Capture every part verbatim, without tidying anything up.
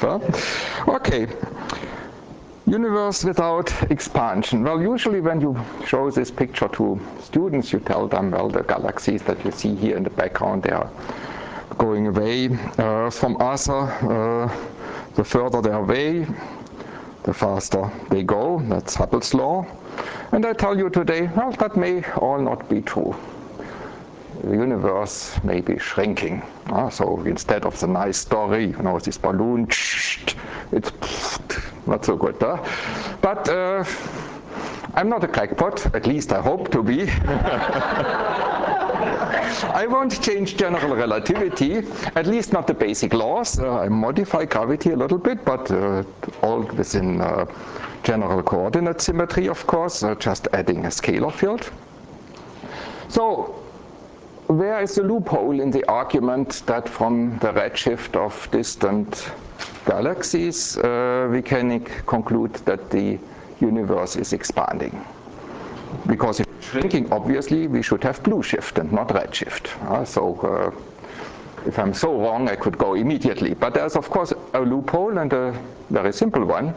Huh? Okay. Universe without expansion. Well, usually when you show this picture to students, you tell them, well, the galaxies that you see here in the background, they are going away uh, from us. Uh, the further they're away, the faster they go. That's Hubble's law. And I tell you today, well, that may all not be true. The universe may be shrinking. Uh, so instead of the nice story, you know, this balloon, it's not so good. Huh? But uh, I'm not a crackpot, at least I hope to be. I won't change general relativity, at least not the basic laws. Uh, I modify gravity a little bit, but uh, all within uh, general coordinate symmetry, of course, uh, just adding a scalar field. So, where is the loophole in the argument that from the redshift of distant galaxies uh, we can conclude that the universe is expanding? Because if it's shrinking, obviously we should have blue shift and not redshift. Uh, so uh, if I'm so wrong, I could go immediately. But there's of course a loophole, and a very simple one.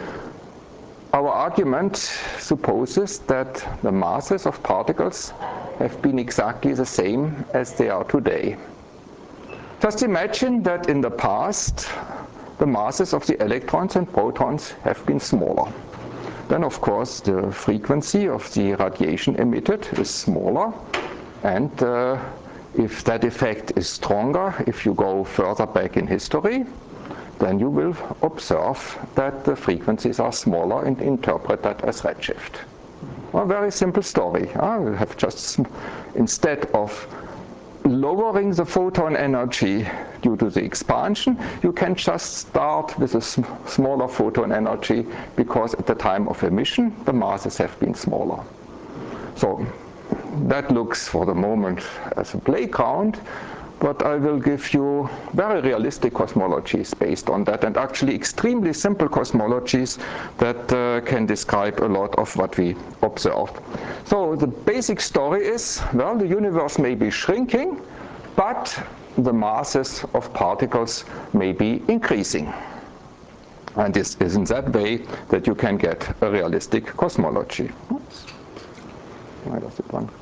Our argument supposes that the masses of particles have been exactly the same as they are today. Just imagine that in the past the masses of the electrons and protons have been smaller. Then of course the frequency of the radiation emitted is smaller, and uh, if that effect is stronger, if you go further back in history, then you will observe that the frequencies are smaller and interpret that as redshift. A very simple story. Uh, we have just, instead of lowering the photon energy due to the expansion, you can just start with a sm smaller photon energy, because at the time of emission the masses have been smaller. So that looks for the moment as a playground, but I will give you very realistic cosmologies based on that, and actually extremely simple cosmologies that uh, can describe a lot of what we observed. So the basic story is, well, the universe may be shrinking, but the masses of particles may be increasing. And this is in that way that you can get a realistic cosmology. Oops. Why does it run?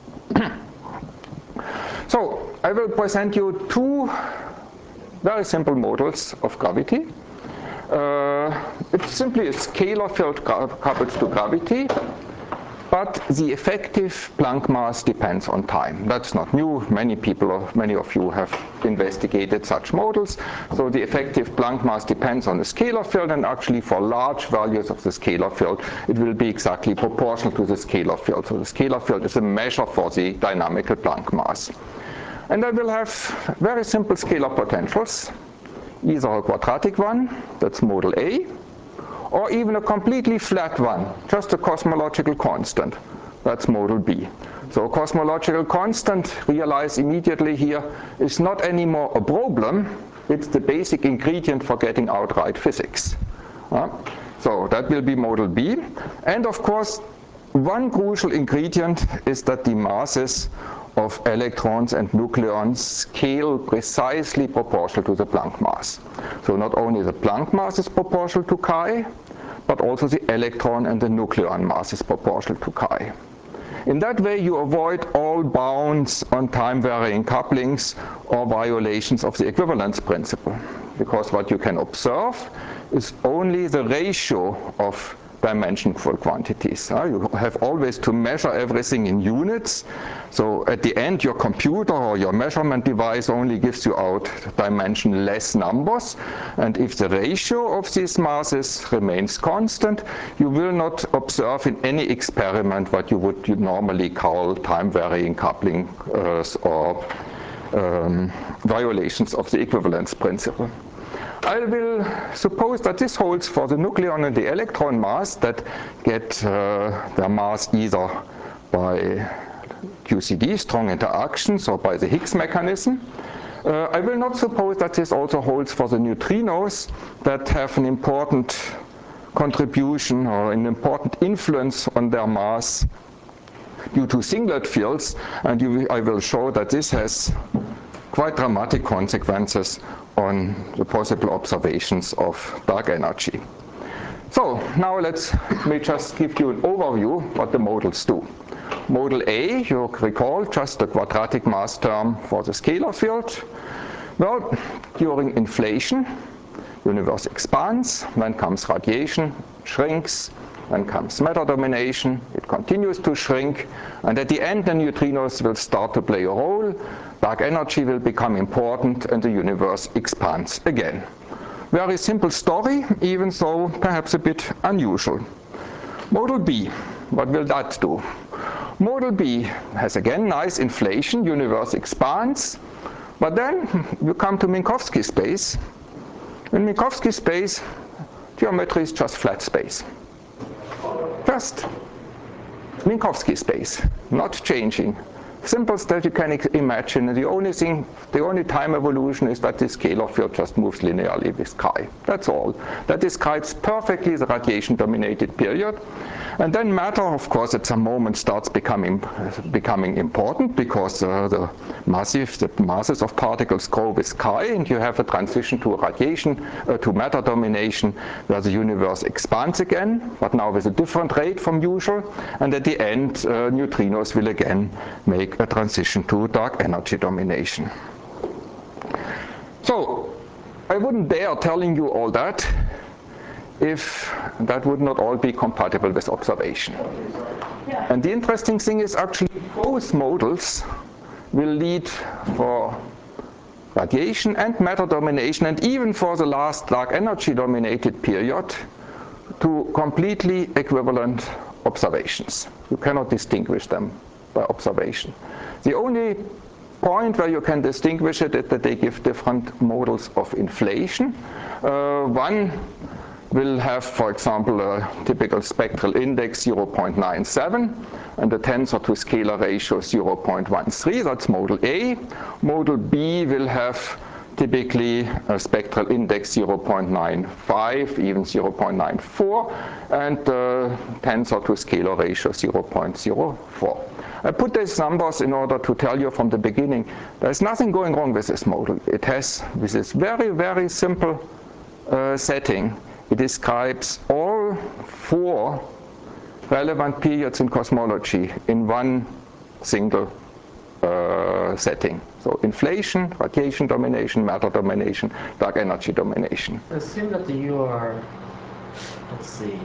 So I will present you two very simple models of gravity. Uh, it's simply a scalar field coupled to gravity, but the effective Planck mass depends on time. That's not new. Many people, many of you have investigated such models. So the effective Planck mass depends on the scalar field, and actually for large values of the scalar field, it will be exactly proportional to the scalar field. So the scalar field is a measure for the dynamical Planck mass. And I will have very simple scalar potentials, either a quadratic one, that's model A, or even a completely flat one, just a cosmological constant, that's model B. So a cosmological constant, realize immediately here, is not anymore a problem, it's the basic ingredient for getting outright physics. Uh, so that will be model B. And of course, one crucial ingredient is that the masses of electrons and nucleons scale precisely proportional to the Planck mass. So not only the Planck mass is proportional to chi, but also the electron and the nucleon mass is proportional to chi. In that way you avoid all bounds on time-varying couplings or violations of the equivalence principle, because what you can observe is only the ratio of dimensionful quantities. Uh, you have always to measure everything in units, so at the end your computer or your measurement device only gives you out dimensionless numbers, and if the ratio of these masses remains constant, you will not observe in any experiment what you would normally call time-varying coupling uh, or um, violations of the equivalence principle. I will suppose that this holds for the nucleon and the electron mass that get uh, their mass either by Q C D, strong interactions, or by the Higgs mechanism. Uh, I will not suppose that this also holds for the neutrinos that have an important contribution or an important influence on their mass due to singlet fields, and you, I will show that this has quite dramatic consequences on the possible observations of dark energy. So now let's me just give you an overview what the models do. Model A, you recall, just the quadratic mass term for the scalar field. Well, during inflation, universe expands, then comes radiation, shrinks, then comes matter domination, it continues to shrink, and at the end the neutrinos will start to play a role, dark energy will become important, and the universe expands again. Very simple story, even though perhaps a bit unusual. Model B, what will that do? Model B has again nice inflation, universe expands, but then you come to Minkowski space. In Minkowski space, geometry is just flat space. Just Minkowski space, not changing. Simplest that you can imagine. The only thing, the only time evolution is that the scalar field just moves linearly with chi. That's all. That describes perfectly the radiation-dominated period. And then matter, of course, at some moment starts becoming becoming important because uh, the massive, the masses of particles grow with chi, and you have a transition to radiation, uh, to matter domination, where the universe expands again, but now with a different rate from usual. And at the end, uh, neutrinos will again make a transition to dark energy domination. So I wouldn't dare telling you all that if that would not all be compatible with observation. And the interesting thing is actually both models will lead for radiation and matter domination, and even for the last dark energy dominated period, to completely equivalent observations. You cannot distinguish them by observation. The only point where you can distinguish it is that they give different models of inflation. Uh, one will have, for example, a typical spectral index zero point nine seven and the tensor to scalar ratio zero point one three. That's model A. Model B will have typically a spectral index zero point nine five, even zero point nine four, and the tensor to scalar ratio zero point zero four. I put these numbers in order to tell you from the beginning there's nothing going wrong with this model. It has, with this very, very simple uh, setting, it describes all four relevant periods in cosmology in one single uh, setting. So inflation, radiation domination, matter domination, dark energy domination. Assume that you are, let's see,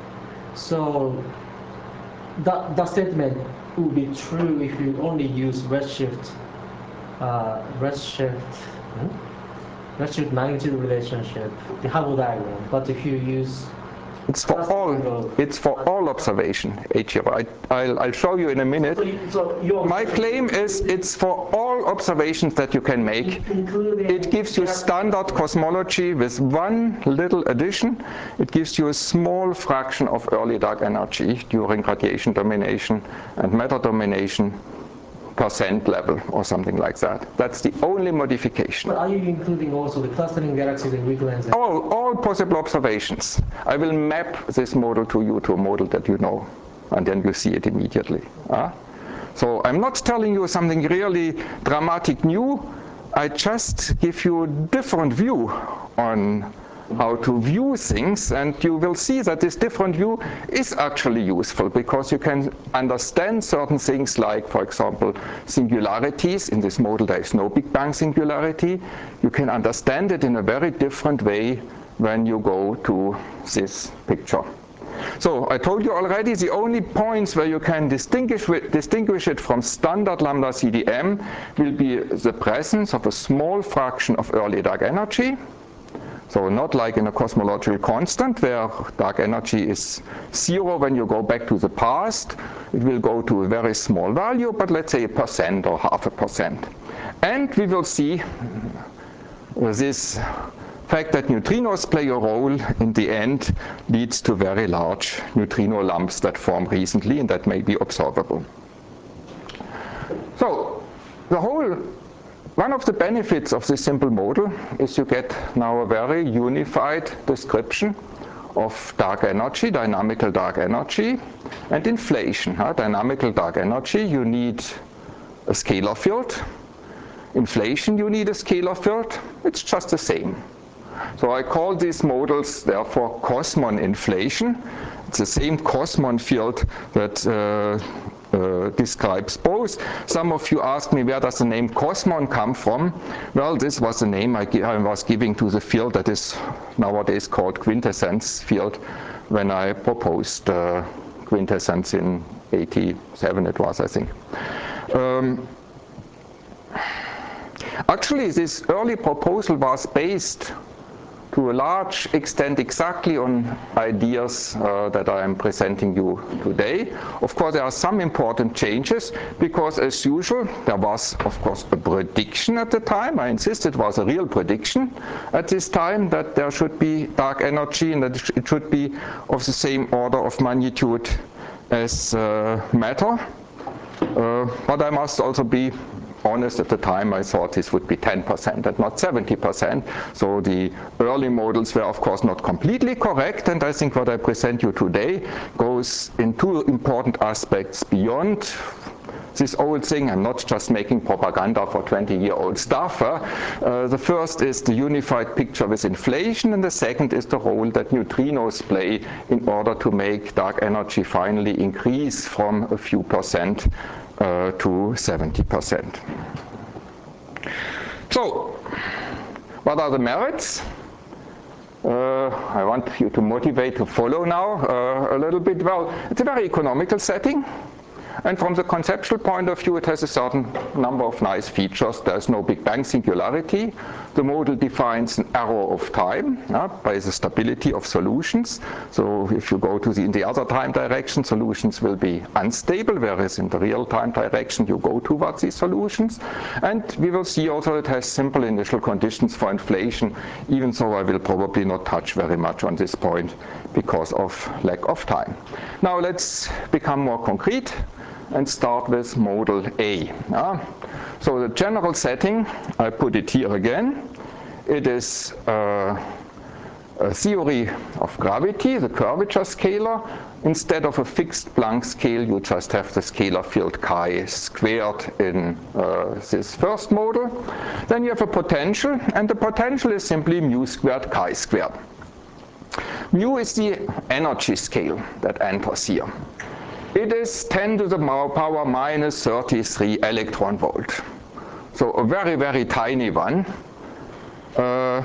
so that, that statement would be true if you only use redshift, uh, redshift, hmm? redshift magnitude relationship, the Hubble diagram. But if you use It's for all. It's for all observation, Eiichiro. I, I'll, I'll show you in a minute. So your My claim is it's for all observations that you can make. It gives you standard cosmology with one little addition. It gives you a small fraction of early dark energy during radiation domination and matter domination percent level or something like that. That's the only modification. But are you including also the clustering galaxies and weak lens? All, all possible observations. I will map this model to you, to a model that you know, and then you see it immediately. Uh? So I'm not telling you something really dramatic new. I just give you a different view on how to view things, and you will see that this different view is actually useful because you can understand certain things like, for example, singularities. In this model there is no Big Bang singularity. You can understand it in a very different way when you go to this picture. So I told you already the only points where you can distinguish, distinguish it from standard lambda C D M will be the presence of a small fraction of early dark energy. So not like in a cosmological constant where dark energy is zero when you go back to the past. It will go to a very small value, but let's say a percent or half a percent. And we will see this fact that neutrinos play a role in the end leads to very large neutrino lumps that form recently and that may be observable. So the whole One of the benefits of this simple model is you get now a very unified description of dark energy, dynamical dark energy, and inflation. Huh? Dynamical dark energy, you need a scalar field. inflation you need a scalar field, it's just the same. So I call these models therefore Cosmon inflation. It's the same Cosmon field that uh, uh, describes both. Some of you asked me, where does the name Cosmon come from? Well, this was the name I, I was giving to the field that is nowadays called quintessence field when I proposed uh, quintessence in eighty-seven it was, I think. Um, actually, this early proposal was based to a large extent exactly on ideas uh, that I am presenting you today. Of course, there are some important changes because, as usual, there was, of course, a prediction at the time. I insist it was a real prediction at this time that there should be dark energy and that it should be of the same order of magnitude as uh, matter. Uh, but I must also be honest, at the time I thought this would be ten percent and not seventy percent. So the early models were of course not completely correct, and I think what I present you today goes in two important aspects beyond this old thing. I'm not just making propaganda for twenty year old stuff. Huh? Uh, the first is the unified picture with inflation, and the second is the role that neutrinos play in order to make dark energy finally increase from a few percent uh, to seventy percent. So, what are the merits? Uh, I want you to motivate to follow now uh, a little bit. Well, it's a very economical setting. And from the conceptual point of view, it has a certain number of nice features. There's no Big Bang singularity. The model defines an arrow of time uh, by the stability of solutions. So if you go to the, in the other time direction, solutions will be unstable, whereas in the real time direction, you go towards these solutions. And we will see also it has simple initial conditions for inflation, even though I will probably not touch very much on this point because of lack of time. Now let's become more concrete and start with model A. Uh, so the general setting, I put it here again. It is uh, a theory of gravity, the curvature scalar. Instead of a fixed Planck scale, you just have the scalar field chi squared in uh, this first model. Then you have a potential, and the potential is simply mu squared chi squared. Mu is the energy scale that enters here. It is ten to the power minus thirty-three electron volt. So a very, very tiny one. Uh,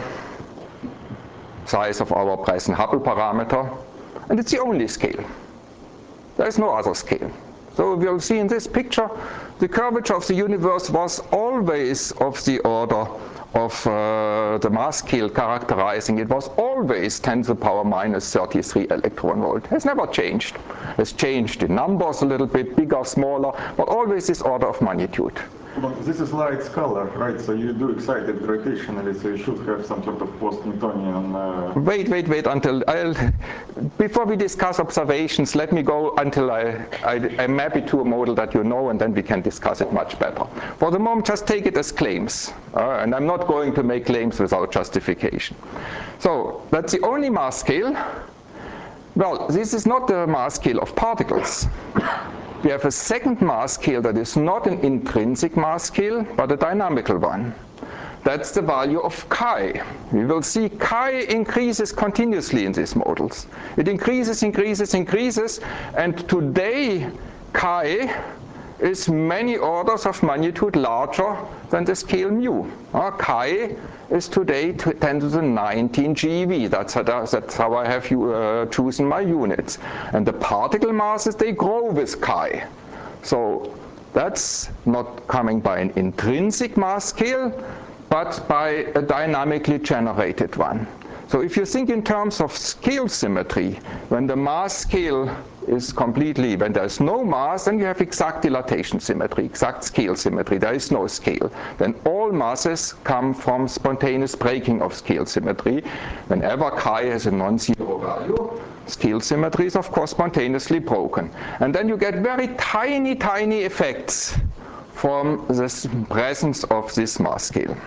size of our present Hubble parameter. And it's the only scale. There is no other scale. So we'll see in this picture, the curvature of the universe was always of the order of uh, the mass scale characterizing it was always ten to the power minus thirty-three electron volt. It has never changed. It has changed in numbers a little bit, bigger, smaller, but always this order of magnitude. But this is light scalar, right? So you do excited gravitationally, so you should have some sort of post-Newtonian... Uh... Wait, wait, wait until I'll... Before we discuss observations, let me go until I, I, I map it to a model that you know, and then we can discuss it much better. For the moment, just take it as claims. Uh, and I'm not going to make claims without justification. So that's the only mass scale. Well, this is not the mass scale of particles. We have a second mass scale that is not an intrinsic mass scale, but a dynamical one. That's the value of chi. We will see chi increases continuously in these models. It increases, increases, increases, and today chi is many orders of magnitude larger than the scale mu. Uh, chi is today ten to the nineteen GeV. That's how, that's how I have you, uh, chosen my units. And the particle masses, they grow with chi. So that's not coming by an intrinsic mass scale, but by a dynamically generated one. So if you think in terms of scale symmetry, when the mass scale is completely, when there's no mass, then you have exact dilatation symmetry, exact scale symmetry. There is no scale. Then all masses come from spontaneous breaking of scale symmetry. Whenever chi has a non-zero value, scale symmetry is of course spontaneously broken. And then you get very tiny, tiny effects from the presence of this mass scale.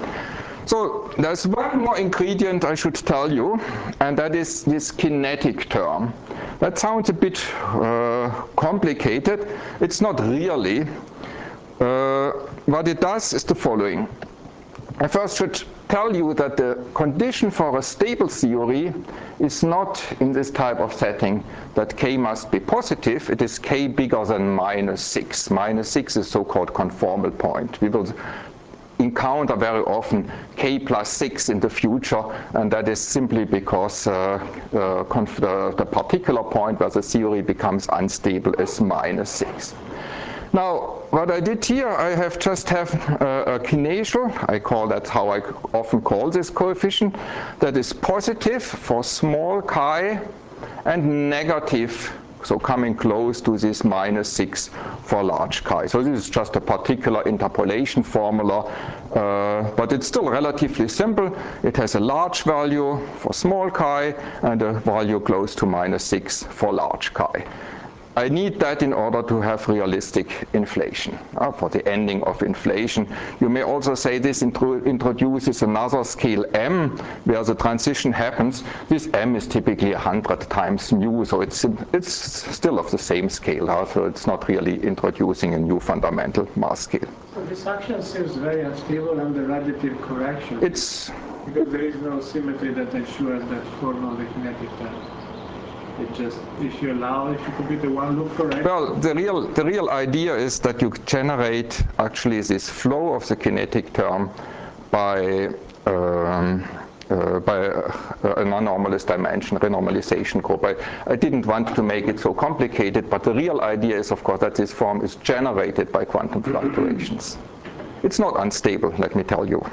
So there's one more ingredient I should tell you, and that is this kinetic term. That sounds a bit uh, complicated. It's not really. Uh, what it does is the following. I first should tell you that the condition for a stable theory is not in this type of setting that k must be positive. It is k bigger than minus six. Minus six is so-called conformal point. We will encounter very often k plus six in the future, and that is simply because uh, uh, the, the particular point where the theory becomes unstable is minus six. Now, what I did here, I have just have a, a kinesial, I call that how I often call this coefficient, that is positive for small chi and negative, so coming close to this minus six for large chi. So this is just a particular interpolation formula, uh, but it's still relatively simple. It has a large value for small chi and a value close to minus six for large chi. I need that in order to have realistic inflation, uh, for the ending of inflation. You may also say this intro introduces another scale m, where the transition happens. This m is typically one hundred times mu, so it's, it's still of the same scale, uh, so it's not really introducing a new fundamental mass scale. So this action seems very unstable under radiative correction. It's because there is no symmetry that ensures that form the kinetic term. It just, if you allow, if you compute a one loop correction. Well, the real, the real idea is that you generate actually this flow of the kinetic term by, um, uh, by a, a non-normalist dimension renormalization group. I, I didn't want to make it so complicated, but the real idea is, of course, that this form is generated by quantum fluctuations. It's not unstable, let me tell you.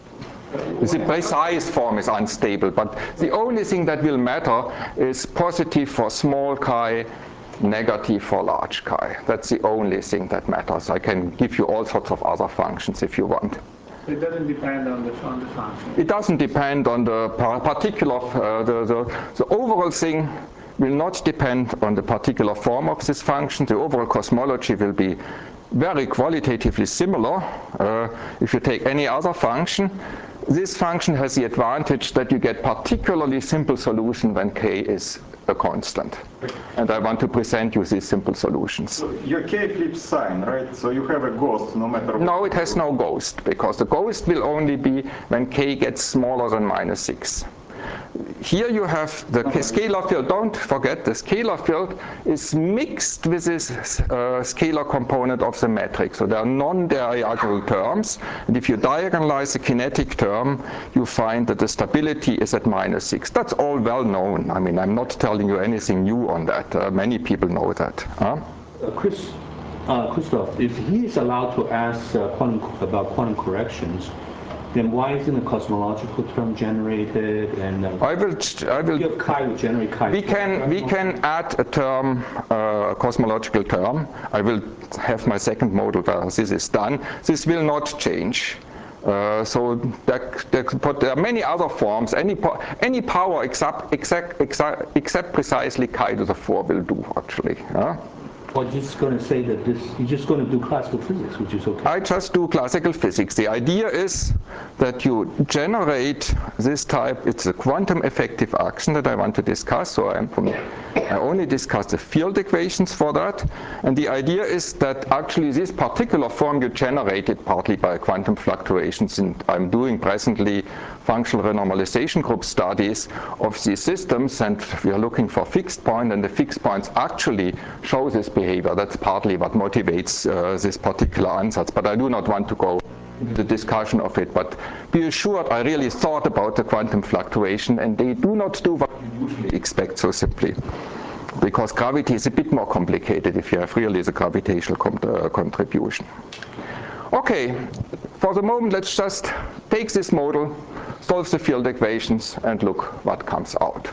The precise form is unstable, but the only thing that will matter is positive for small chi, negative for large chi. That's the only thing that matters. I can give you all sorts of other functions if you want. It doesn't depend on the, on the function. It doesn't depend on the particular, uh, the, the, the overall thing will not depend on the particular form of this function. The overall cosmology will be very qualitatively similar. Uh, if you take any other function, this function has the advantage that you get particularly simple solution when k is a constant. And I want to present you these simple solutions. So your k flips sign, right? So you have a ghost no matter what. No, it has no ghost, because the ghost will only be when k gets smaller than minus six. Here you have the scalar field. Don't forget, the scalar field is mixed with this uh, scalar component of the metric. So there are non-diagonal terms. And if you diagonalize the kinetic term, you find that the stability is at minus six. That's all well known. I mean, I'm not telling you anything new on that. Uh, many people know that. Huh? Uh, Chris, uh, Christoph, if he's allowed to ask uh, quantum, about quantum corrections, then why isn't a cosmological term generated? And uh, I will. I will. You have chi would generate chi. We can. We can add a term, uh, a cosmological term. I will have my second model where this is done. This will not change. Uh, so that, that, but there are many other forms. Any po any power except except except, except precisely chi to the four will do actually. Yeah? Well, you're just going to say that this, you're just going to do classical physics, which is okay. I just do classical physics. The idea is that you generate this type, it's a quantum effective action that I want to discuss, so I'm from, I only discuss the field equations for that. And the idea is that actually this particular form you generated partly by quantum fluctuations, and I'm doing presently functional renormalization group studies of these systems, and we are looking for fixed point, and the fixed points actually show this behavior. That's partly what motivates uh, this particular ansatz, but I do not want to go into the discussion of it. But be assured, I really thought about the quantum fluctuation, and they do not do what you usually expect so simply, because gravity is a bit more complicated if you have really the gravitational con uh, contribution. Okay, for the moment, let's just take this model, solve the field equations, and look what comes out.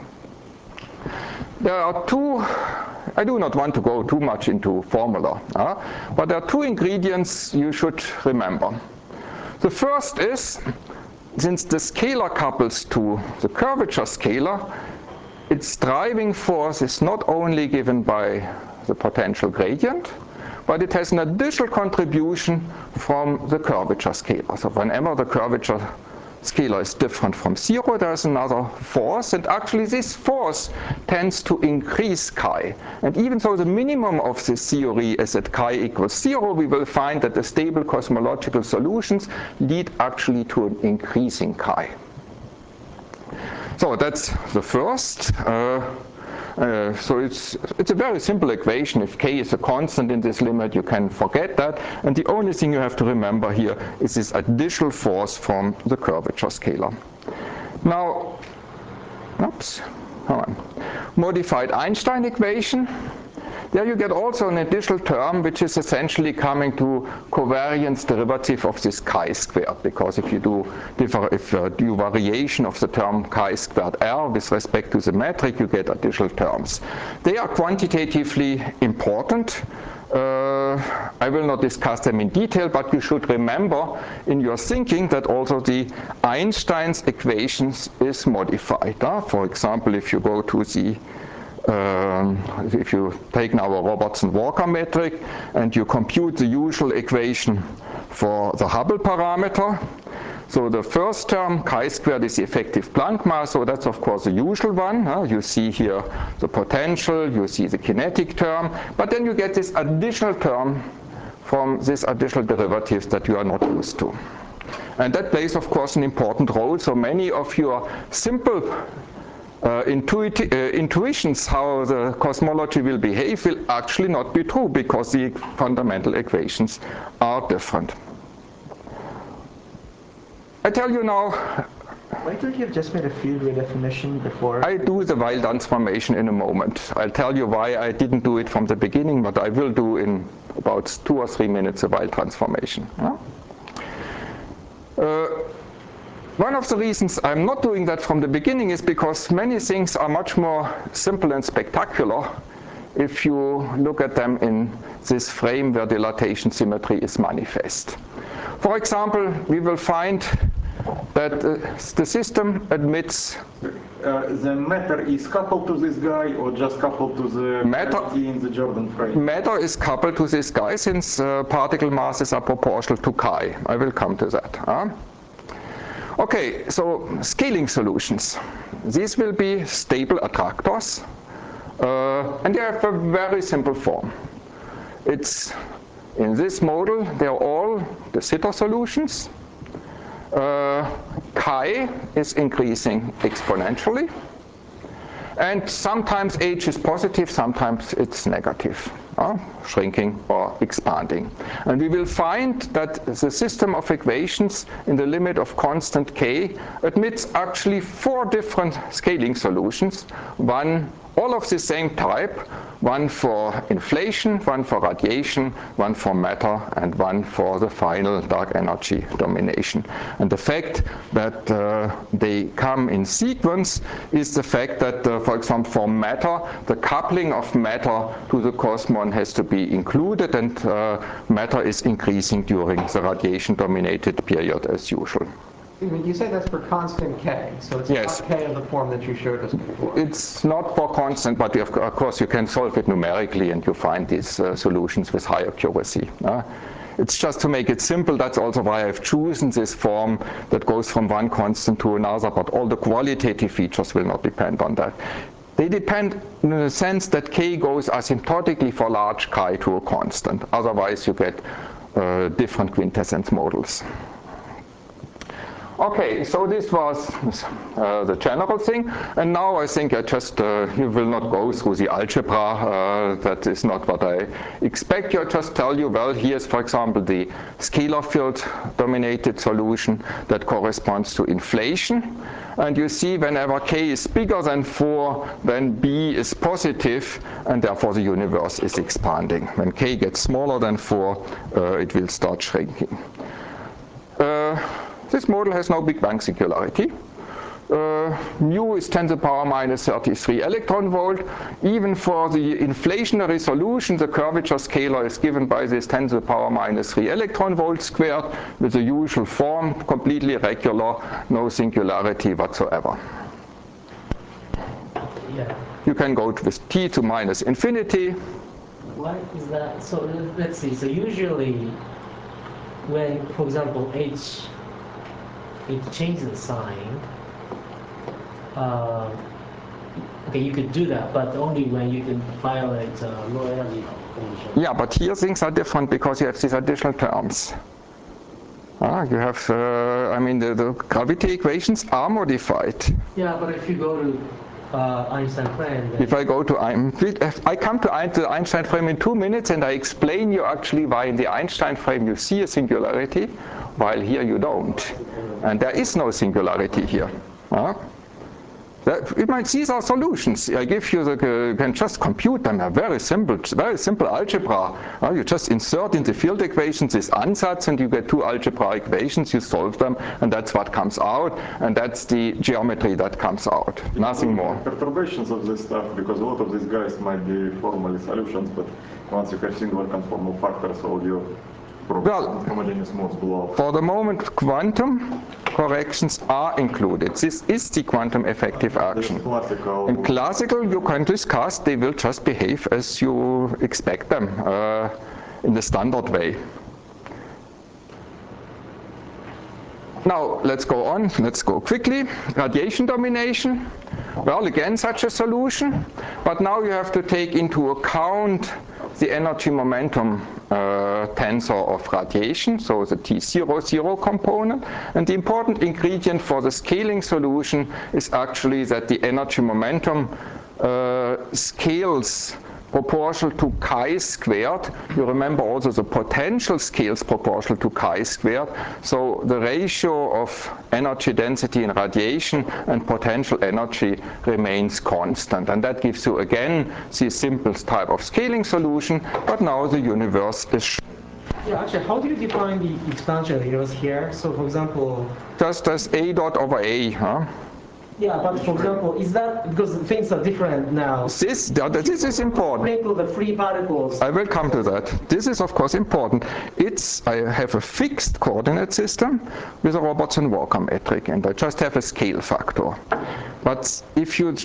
There are two, I do not want to go too much into formula, uh, but there are two ingredients you should remember. The first is, since the scalar couples to the curvature scalar, its driving force is not only given by the potential gradient, but it has an additional contribution from the curvature scalar. So whenever the curvature scalar is different from zero, there's another force, and actually this force tends to increase chi. And even though the minimum of this theory is at chi equals zero, we will find that the stable cosmological solutions lead actually to an increasing chi. So that's the first. Uh, Uh, so it's, it's a very simple equation. If k is a constant in this limit, you can forget that. And the only thing you have to remember here is this additional force from the curvature scalar. Now, oops, hold on. Modified Einstein equation. There you get also an additional term which is essentially coming to covariance derivative of this chi squared, because if you do differ, if you do variation of the term chi squared r with respect to the metric, you get additional terms. They are quantitatively important. Uh, I will not discuss them in detail, but you should remember in your thinking that also the Einstein's equations is modified. Uh, for example, if you go to the Um, if you take now a Robertson-Walker metric and you compute the usual equation for the Hubble parameter, so the first term, chi squared, is the effective Planck mass, so that's of course the usual one. Huh? You see here the potential, you see the kinetic term, but then you get this additional term from this additional derivatives that you are not used to. And that plays of course an important role, so many of your simple Uh, intuiti uh, intuitions how the cosmology will behave will actually not be true, because the fundamental equations are different. I tell you now. Why don't you have just made a field redefinition before? I do the Weil transformation in a moment. I'll tell you why I didn't do it from the beginning, but I will do in about two or three minutes a Weil transformation. Yeah? Uh, One of the reasons I'm not doing that from the beginning is because many things are much more simple and spectacular if you look at them in this frame where dilatation symmetry is manifest. For example, we will find that uh, the system admits Uh, the matter is coupled to this guy, or just coupled to the matter in the Jordan frame? Matter is coupled to this guy, since uh, particle masses are proportional to chi. I will come to that. Huh? Okay, so scaling solutions. These will be stable attractors, uh, and they have a very simple form. It's in this model, they're all de Sitter solutions. Uh, chi is increasing exponentially, and sometimes h is positive, sometimes it's negative, uh, shrinking or expanding. And we will find that the system of equations in the limit of constant k admits actually four different scaling solutions, one all of the same type, one for inflation, one for radiation, one for matter, and one for the final dark energy domination. And the fact that uh, they come in sequence is the fact that, uh, for example, for matter, the coupling of matter to the cosmon has to be included, and uh, matter is increasing during the radiation-dominated period as usual. You say that's for constant k, so it's Yes. not k of the form that you showed us before. It's not for constant, but of course you can solve it numerically and you find these uh, solutions with high accuracy. Uh, it's just to make it simple. That's also why I've chosen this form that goes from one constant to another, but all the qualitative features will not depend on that. They depend in the sense that k goes asymptotically for large chi to a constant. Otherwise you get uh, different quintessence models. Okay, so this was uh, the general thing, and now I think I just, uh, you will not go through the algebra, uh, that is not what I expect. I'll just tell you, well, here's, for example, the scalar field dominated solution that corresponds to inflation, and you see whenever k is bigger than four, then b is positive, and therefore the universe is expanding. When k gets smaller than four, uh, it will start shrinking. Uh, This model has no Big Bang singularity. Uh, mu is ten to the power minus thirty-three electron volt. Even for the inflationary solution, the curvature scalar is given by this ten to the power minus three electron volt squared with the usual form, completely regular, no singularity whatsoever. Yeah. You can go with t to minus infinity. Why is that? So let's see. So usually, when, for example, h it changes the sign, uh, okay, you could do that, but only when you can violate uh, low energy condition. Yeah, but here things are different because you have these additional terms. Ah, you have, uh, I mean, the, the gravity equations are modified. Yeah, but if you go to uh, Einstein frame, then If I go to, I come to the Einstein frame in two minutes and I explain you actually why in the Einstein frame you see a singularity, while here you don't. And there is no singularity here. Ah. That, it might, these are solutions. I give you the, you can just compute them. A very simple, very simple algebra. Uh, you just insert in the field equations this ansatz, and you get two algebra equations. You solve them, and that's what comes out, and that's the geometry that comes out. Nothing more. Perturbations of this stuff, because a lot of these guys might be formally solutions, but once you have singular conformal factors, all your well, homogeneous modes blow up. For the moment, quantum corrections are included. This is the quantum effective action. Classical. In classical, you can discuss, they will just behave as you expect them uh, in the standard way. Now, let's go on, let's go quickly. Radiation domination. Well, again, such a solution, but now you have to take into account the energy momentum uh, tensor of radiation, so the T zero zero component. And the important ingredient for the scaling solution is actually that the energy momentum uh, scales proportional to chi squared. You remember also the potential scales proportional to chi squared. So the ratio of energy density in radiation and potential energy remains constant. And that gives you again the simplest type of scaling solution, but now the universe is yeah, actually, how do you define the expansion of the universe here? So for example, just as A dot over A, huh? Yeah, but for example, is that because things are different now? This, this is important. Sprinkle the free particles. I will come to that. This is of course important. It's, I have a fixed coordinate system with a Robertson-Walker metric, and I just have a scale factor. But if you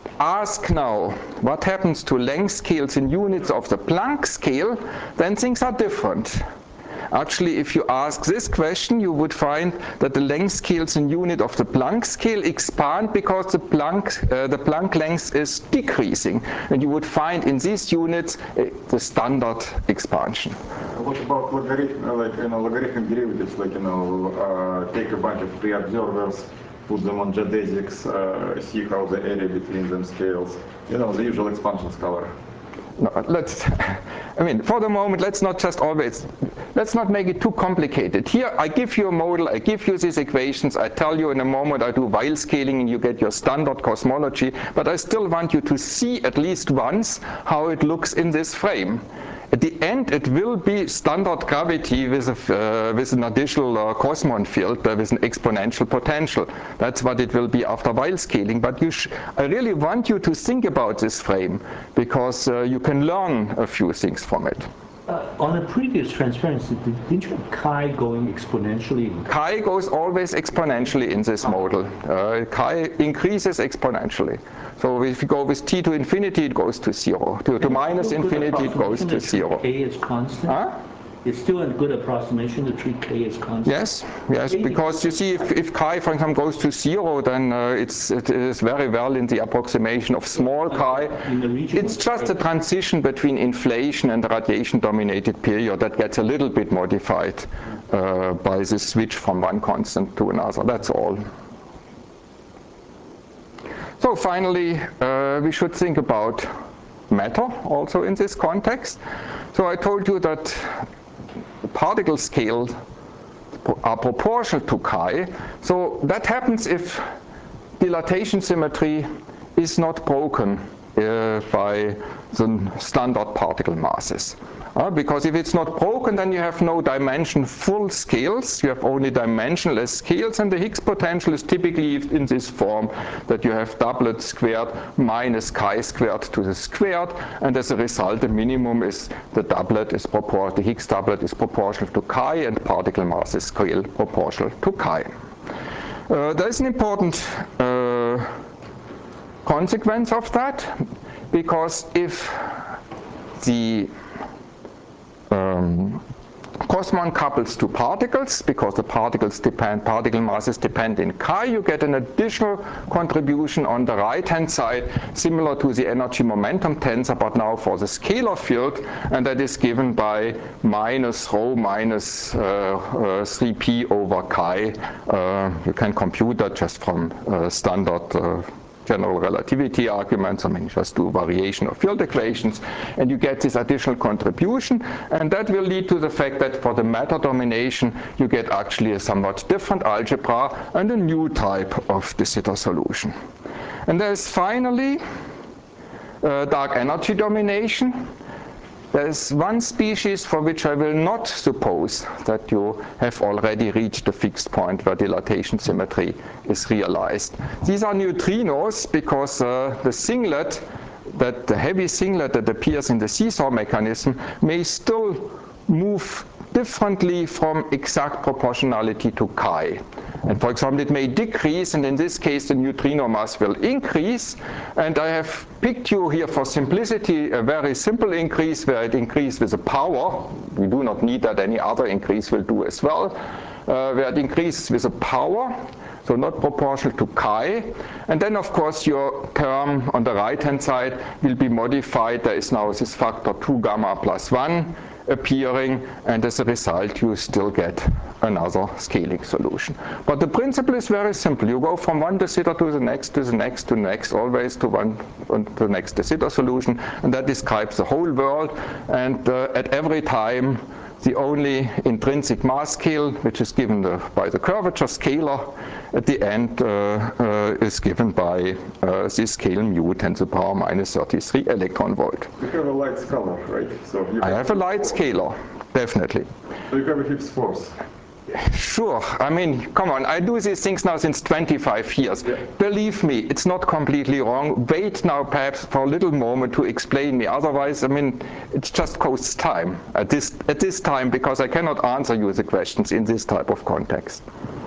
ask now what happens to length scales in units of the Planck scale, then things are different. Actually, if you ask this question, you would find that the length scales in unit of the Planck scale expand because the Planck, uh, the Planck length is decreasing. And you would find in these units uh, the standard expansion. What about logarithm, like, you know, logarithmic derivatives, like, you know, uh, take a bunch of free observers, put them on geodesics, uh, see how the area between them scales, you know, the usual expansion scalar. No, let's, I mean, for the moment, let's not just always, let's not make it too complicated. Here, I give you a model, I give you these equations, I tell you in a moment I do Weil scaling and you get your standard cosmology, but I still want you to see at least once how it looks in this frame. At the end, it will be standard gravity with, a, uh, with an additional uh, Cosmon field uh, with an exponential potential. That's what it will be after Weil scaling. But you sh I really want you to think about this frame because uh, you can learn a few things from it. Uh, on a previous transparency, did, didn't you have chi going exponentially? Chi goes always exponentially in this model. Uh, chi increases exponentially. So if you go with t to infinity, it goes to zero. To, to minus infinity, it goes to zero. K is constant? Huh? It's still a good approximation to treat k as constant? Yes, yes, because you see, if, if chi, for example, goes to zero, then uh, it's, it is very well in the approximation of small chi. It's just a transition between inflation and the radiation-dominated period that gets a little bit modified uh, by the switch from one constant to another, that's all. So finally, uh, we should think about matter also in this context. So I told you that particle scales are proportional to chi. So that happens if dilatation symmetry is not broken uh, by the standard particle masses. Uh, because if it's not broken, then you have no dimension-full scales. You have only dimensionless scales, and the Higgs potential is typically in this form that you have doublet squared minus chi squared to the squared, and as a result, the minimum is the doublet is proportional. The Higgs doublet is proportional to chi, and particle mass is scale proportional to chi. Uh, there is an important uh, consequence of that, because if the Um, Cosmon couples to particles, because the particles depend, particle masses depend in chi, you get an additional contribution on the right-hand side, similar to the energy momentum tensor, but now for the scalar field, and that is given by minus rho minus uh, uh, three p over chi. Uh, you can compute that just from uh, standard uh, general relativity arguments. I mean, just do variation of field equations, and you get this additional contribution, and that will lead to the fact that for the matter domination, you get actually a somewhat different algebra and a new type of de Sitter solution. And there's finally uh, dark energy domination. There's one species for which I will not suppose that you have already reached the fixed point where dilatation symmetry is realized. These are neutrinos because uh, the singlet, that the heavy singlet that appears in the seesaw mechanism, may still move differently from exact proportionality to chi. And for example, it may decrease, and in this case the neutrino mass will increase. And I have picked you here for simplicity a very simple increase where it increases with a power. We do not need that, any other increase will do as well. Uh, where it increases with a power, so not proportional to chi. And then of course your term on the right hand side will be modified. There is now this factor two gamma plus one appearing, and as a result you still get another scaling solution. But the principle is very simple. You go from one de Sitter to the next, to the next, to the next, always to one to the next de Sitter solution, and that describes the whole world. And uh, at every time the only intrinsic mass scale, which is given the, by the curvature scalar at the end, uh, uh, is given by uh, this scale mu ten to the power minus thirty-three electron volt. You have a light scalar, right? So you I have a light scalar, definitely. So you have a Higgs force. Sure. I mean, come on, I do these things now since twenty-five years. Yeah. Believe me, it's not completely wrong. Wait now perhaps for a little moment to explain me. Otherwise, I mean, it just costs time at this, at this time, because I cannot answer you the questions in this type of context.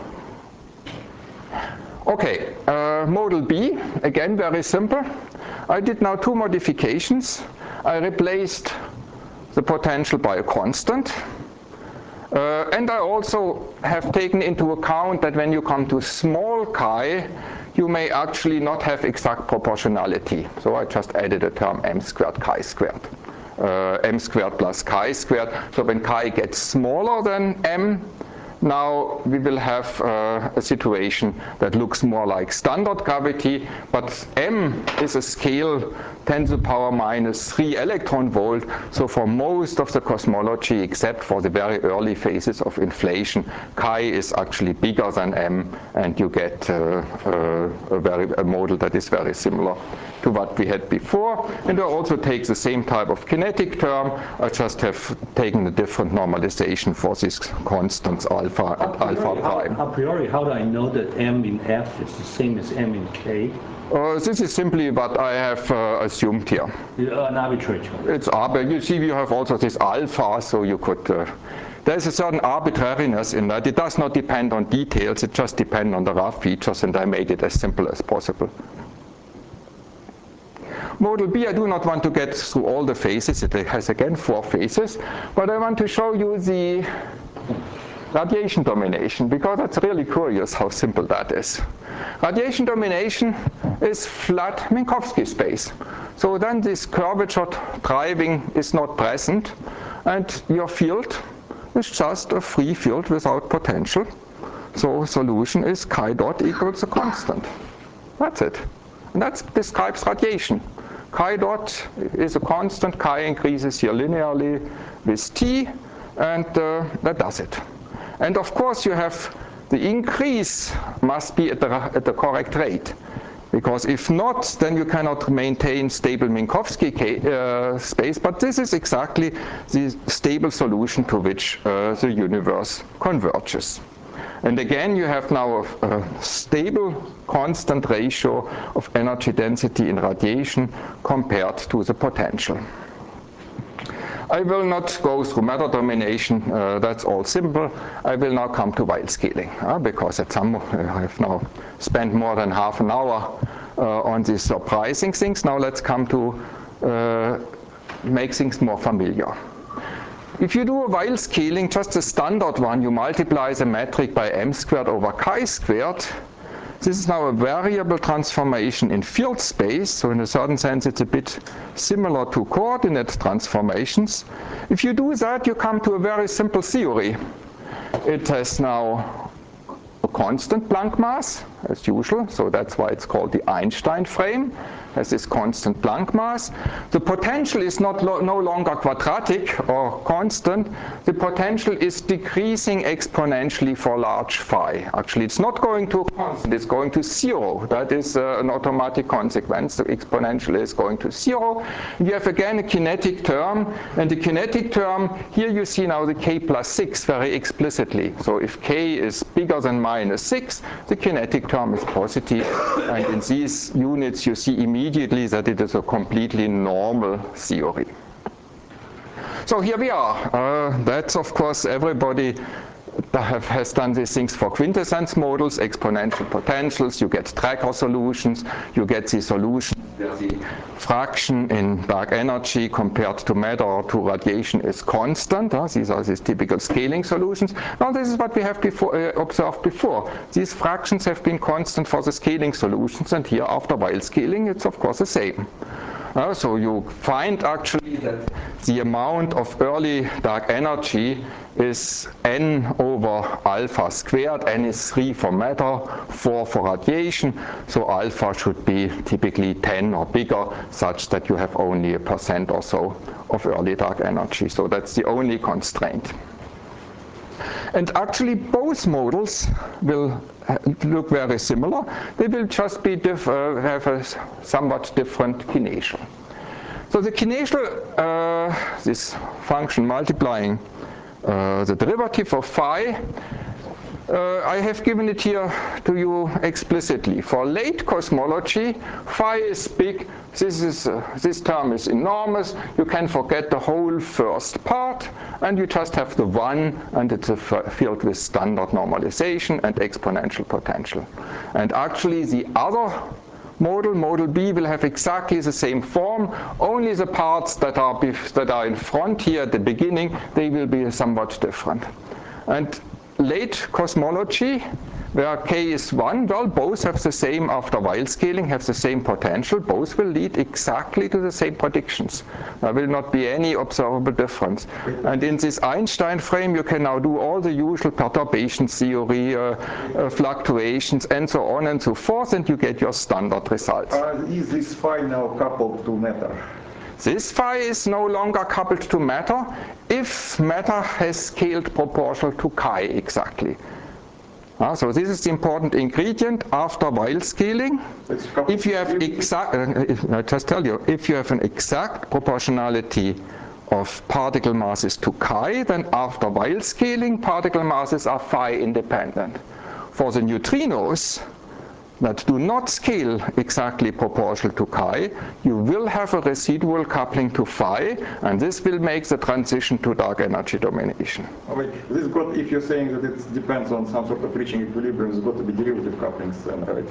Okay, uh, model B, again very simple. I did now two modifications. I replaced the potential by a constant. Uh, and I also have taken into account that when you come to small chi, you may actually not have exact proportionality. So I just added a term m squared chi squared. Uh, m squared plus chi squared. So when chi gets smaller than m, now we will have uh, a situation that looks more like standard gravity, but m is a scale ten to the power minus three electron volt. So for most of the cosmology, except for the very early phases of inflation, chi is actually bigger than m, and you get uh, uh, a, very, a model that is very similar to what we had before. And I also take the same type of kinetic term. I just have taken a different normalization for these constants alpha and alpha prime. How, a priori, how do I know that m in F is the same as m in K? Uh, this is simply what I have uh, assumed here. Uh, an arbitrary choice. It's arbitrary. You see, you have also this alpha, so you could. Uh, there's a certain arbitrariness in that. It does not depend on details. It just depends on the rough features, and I made it as simple as possible. Model B, I do not want to get through all the phases. It has again four phases, but I want to show you the radiation domination, because it's really curious how simple that is. Radiation domination is flat Minkowski space. So then this curvature driving is not present, and your field is just a free field without potential. So solution is chi dot equals a constant. That's it. And that describes radiation. Chi dot is a constant. Chi increases here linearly with t, and uh, that does it. And of course you have the increase must be at the, at the correct rate, because if not, then you cannot maintain stable Minkowski uh, space. But this is exactly the stable solution to which uh, the universe converges. And again, you have now a, a stable, constant ratio of energy density in radiation compared to the potential. I will not go through matter domination, uh, that's all simple. I will now come to Weyl scaling, uh, because at some, uh, I have now spent more than half an hour uh, on these surprising things. Now let's come to uh, make things more familiar. if you do a Weil scaling, just the standard one, you multiply the metric by m squared over chi squared. This is now a variable transformation in field space, so in a certain sense it's a bit similar to coordinate transformations. If you do that, you come to a very simple theory. It has now a constant Planck mass, as usual, so that's why it's called the Einstein frame, has this constant Planck mass. The potential is not lo no longer quadratic or constant. The potential is decreasing exponentially for large phi. Actually, it's not going to constant, it's going to zero. That is uh, an automatic consequence. The exponential is going to zero. You have again a kinetic term, and the kinetic term, here you see now the k plus six very explicitly. So if k is bigger than minus six, the kinetic term is positive, and in these units you see immediately that it is a completely normal theory. So here we are. Uh, that's of course everybody that have, has done these things for quintessence models, exponential potentials, you get tracker solutions, you get the solution where the fraction in dark energy compared to matter or to radiation is constant. Uh, these are these typical scaling solutions. Now this is what we have before, uh, observed before. These fractions have been constant for the scaling solutions, and here after Weil scaling it's of course the same. Uh, so you find actually that the amount of early dark energy is n over alpha squared. N is three for matter, four for radiation. So alpha should be typically ten or bigger, such that you have only a percent or so of early dark energy. So that's the only constraint. And actually both models will look very similar. They will just be diff uh, have a somewhat different kinetial. So the kinetial, uh, this function multiplying uh, the derivative of phi, uh, I have given it here to you explicitly. For late cosmology, phi is big. This is uh, this term is enormous. You can forget the whole first part, and you just have the one, and it's a field with standard normalization and exponential potential. And actually, the other model, model B, will have exactly the same form. Only the parts that are that are in front here at the beginning, they will be somewhat different. And late cosmology, where k is one, well, both have the same, after Weil scaling, have the same potential. Both will lead exactly to the same predictions. There will not be any observable difference. And in this Einstein frame, you can now do all the usual perturbation theory, uh, uh, fluctuations, and so on and so forth, and you get your standard results. Uh, is this phi now coupled to matter? This phi is no longer coupled to matter if matter has scaled proportional to chi exactly. Uh, so this is the important ingredient after Weil scaling. If you have exact, uh, I just tell you, if you have an exact proportionality of particle masses to chi, then after Weil scaling, particle masses are phi independent. For the neutrinos that do not scale exactly proportional to chi, you will have a residual coupling to phi, and this will make the transition to dark energy domination. Okay, this got, if you're saying that it depends on some sort of reaching equilibrium, it's got to be derivative couplings then, right?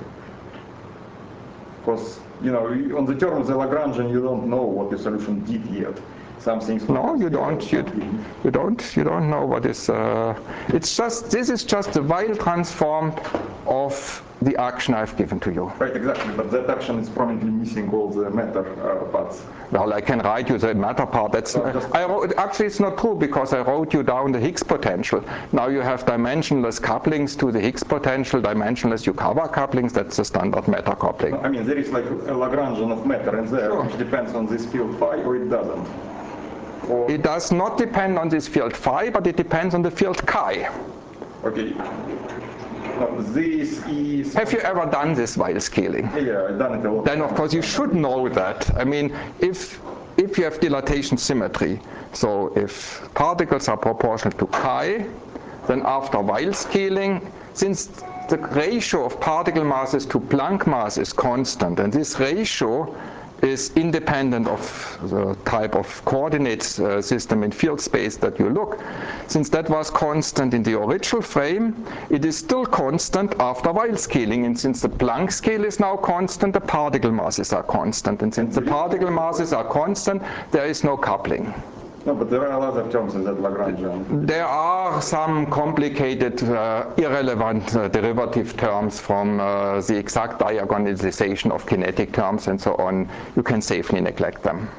Because, you know, on the term of the Lagrangian, you don't know what the solution did yet. Some things. No, you don't. You, you don't. You don't know what is. Uh, it's just. This is just the Weil transform of the action I've given to you. Right, exactly. But that action is prominently missing all the matter uh, parts. Well, I can write you the matter part. That's. So just, I wrote, actually, it's not true because I wrote you down the Higgs potential. Now you have dimensionless couplings to the Higgs potential, dimensionless Yukawa couplings. That's the standard matter coupling. I mean, there is like a Lagrangian of matter in there, sure, which depends on this field phi, or it doesn't. Or it does not depend on this field phi, but it depends on the field chi. Okay. Now, this is. Have you ever done this Weil scaling? Yeah, I've done it a lot. Then of course you should know that. I mean, if if you have dilatation symmetry, so if particles are proportional to chi, then after Weil scaling, since the ratio of particle masses to Planck mass is constant, and this ratio is independent of the type of coordinate uh, system in field space that you look. Since that was constant in the original frame, it is still constant after Weil scaling, and since the Planck scale is now constant, the particle masses are constant, and since the particle masses are constant, there is no coupling. No, but there are other terms in that Lagrangian. There are some complicated, uh, irrelevant uh, derivative terms from uh, the exact diagonalization of kinetic terms and so on. You can safely neglect them.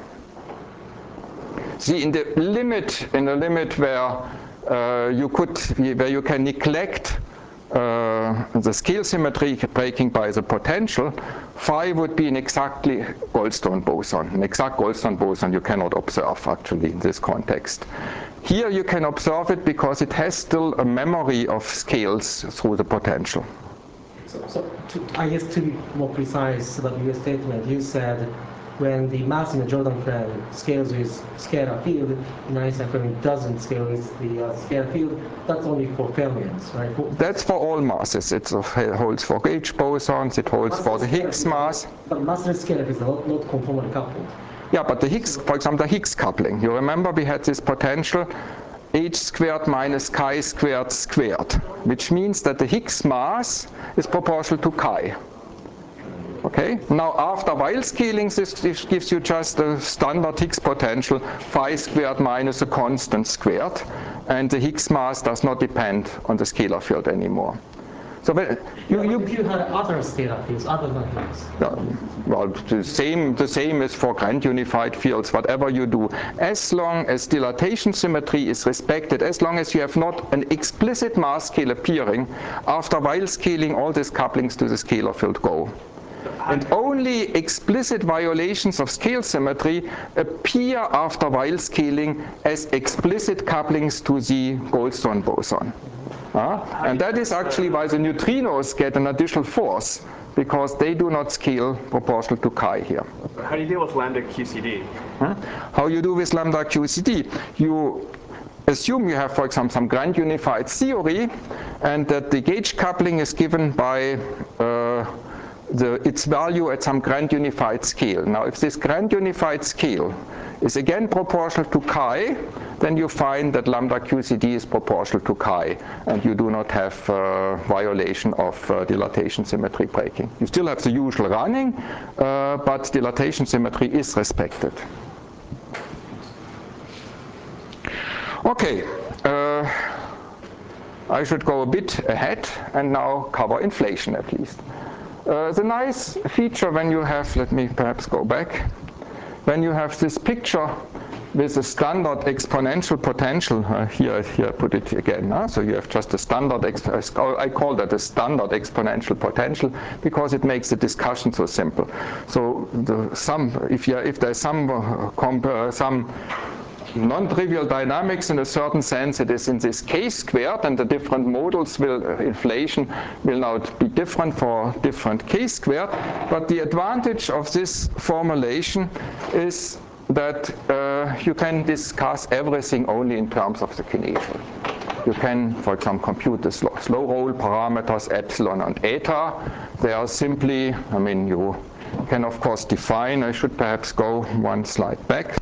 See, in the limit, in the limit where uh, you could, where you can neglect uh, the scale symmetry breaking by the potential, phi would be an exactly Goldstone boson. An exact Goldstone boson you cannot observe actually in this context. Here you can observe it because it has still a memory of scales through the potential. So, so to, I guess to be more precise about your statement, you said when the mass in the Jordan frame scales with scalar field, in Einstein frame doesn't scale with the uh, scalar field. That's only for fermions, right? For, That's for all masses. It holds for gauge bosons, it holds for the Higgs mass. But mass and scalar is not, not conformally coupled. Yeah, but the Higgs, for example, the Higgs coupling. You remember we had this potential h squared minus chi squared squared, which means that the Higgs mass is proportional to chi. Okay, now after Weil scaling, this, this gives you just a standard Higgs potential, phi squared minus a constant squared, and the Higgs mass does not depend on the scalar field anymore. So when you, Yeah, you, if you had other scalar fields, other than Higgs. uh, well, the same, the same is for grand unified fields, whatever you do. As long as dilatation symmetry is respected, as long as you have not an explicit mass scale appearing, after Weil scaling, all these couplings to the scalar field go. And only explicit violations of scale symmetry appear after Weil scaling as explicit couplings to the Goldstone boson. Uh, and that is actually why the neutrinos get an additional force, because they do not scale proportional to chi here. How do you deal with lambda Q C D? Huh? How you do with lambda Q C D? You assume you have, for example, some grand unified theory, and that the gauge coupling is given by uh, The, its value at some grand unified scale. Now, if this grand unified scale is again proportional to chi, then you find that lambda Q C D is proportional to chi, and you do not have uh, violation of uh, dilatation symmetry breaking. You still have the usual running, uh, but dilatation symmetry is respected. Okay, uh, I should go a bit ahead and now cover inflation at least. Uh, the nice feature when you have, let me perhaps go back, when you have this picture with a standard exponential potential, uh, here, here I put it again, huh? So you have just a standard, I call that a standard exponential potential because it makes the discussion so simple. So the sum, if, you, if there's some, uh, comp, uh, some non-trivial dynamics in a certain sense, it is in this k squared, and the different modals will, uh, inflation will now be different for different k squared, but the advantage of this formulation is that uh, you can discuss everything only in terms of the kinetical. You can, for example, compute the slow, slow roll parameters epsilon and eta. They are simply, I mean, you can of course define, I should perhaps go one slide back.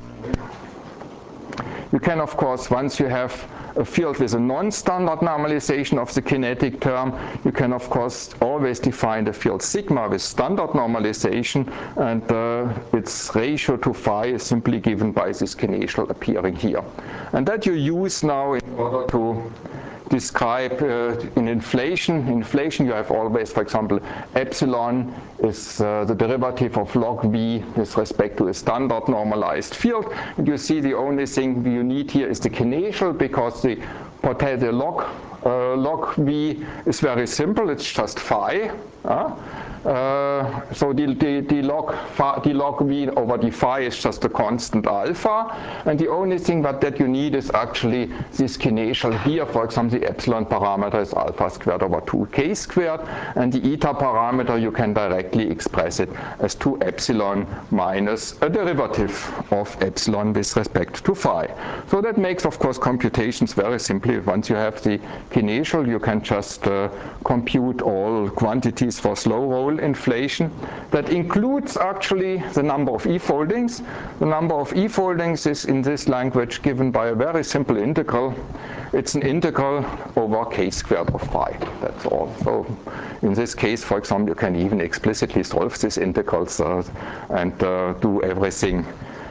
You can, of course, once you have a field with a non-standard normalization of the kinetic term, you can, of course, always define the field sigma with standard normalization, and uh, its ratio to phi is simply given by this kinetical appearing here. And that you use now in order to describe uh, in inflation. In inflation you have always, for example, epsilon is uh, the derivative of log v with respect to a standard normalized field. And you see the only thing you need here is the kinetical, because the, the log, uh, log v is very simple, it's just phi. Uh? Uh, so the, the, the, log phi, the log v over the phi is just a constant alpha, and the only thing that, that you need is actually this kinetical here. For example, the epsilon parameter is alpha squared over two k squared, and the eta parameter you can directly express it as two epsilon minus a derivative of epsilon with respect to phi. So that makes, of course, computations very simply. Once you have the kinetical, you can just uh, compute all quantities for slow roll inflation. That includes actually the number of e-foldings. The number of e-foldings is in this language given by a very simple integral. It's an integral over k squared of phi. That's all. So in this case, for example, you can even explicitly solve these integrals uh, and uh, do everything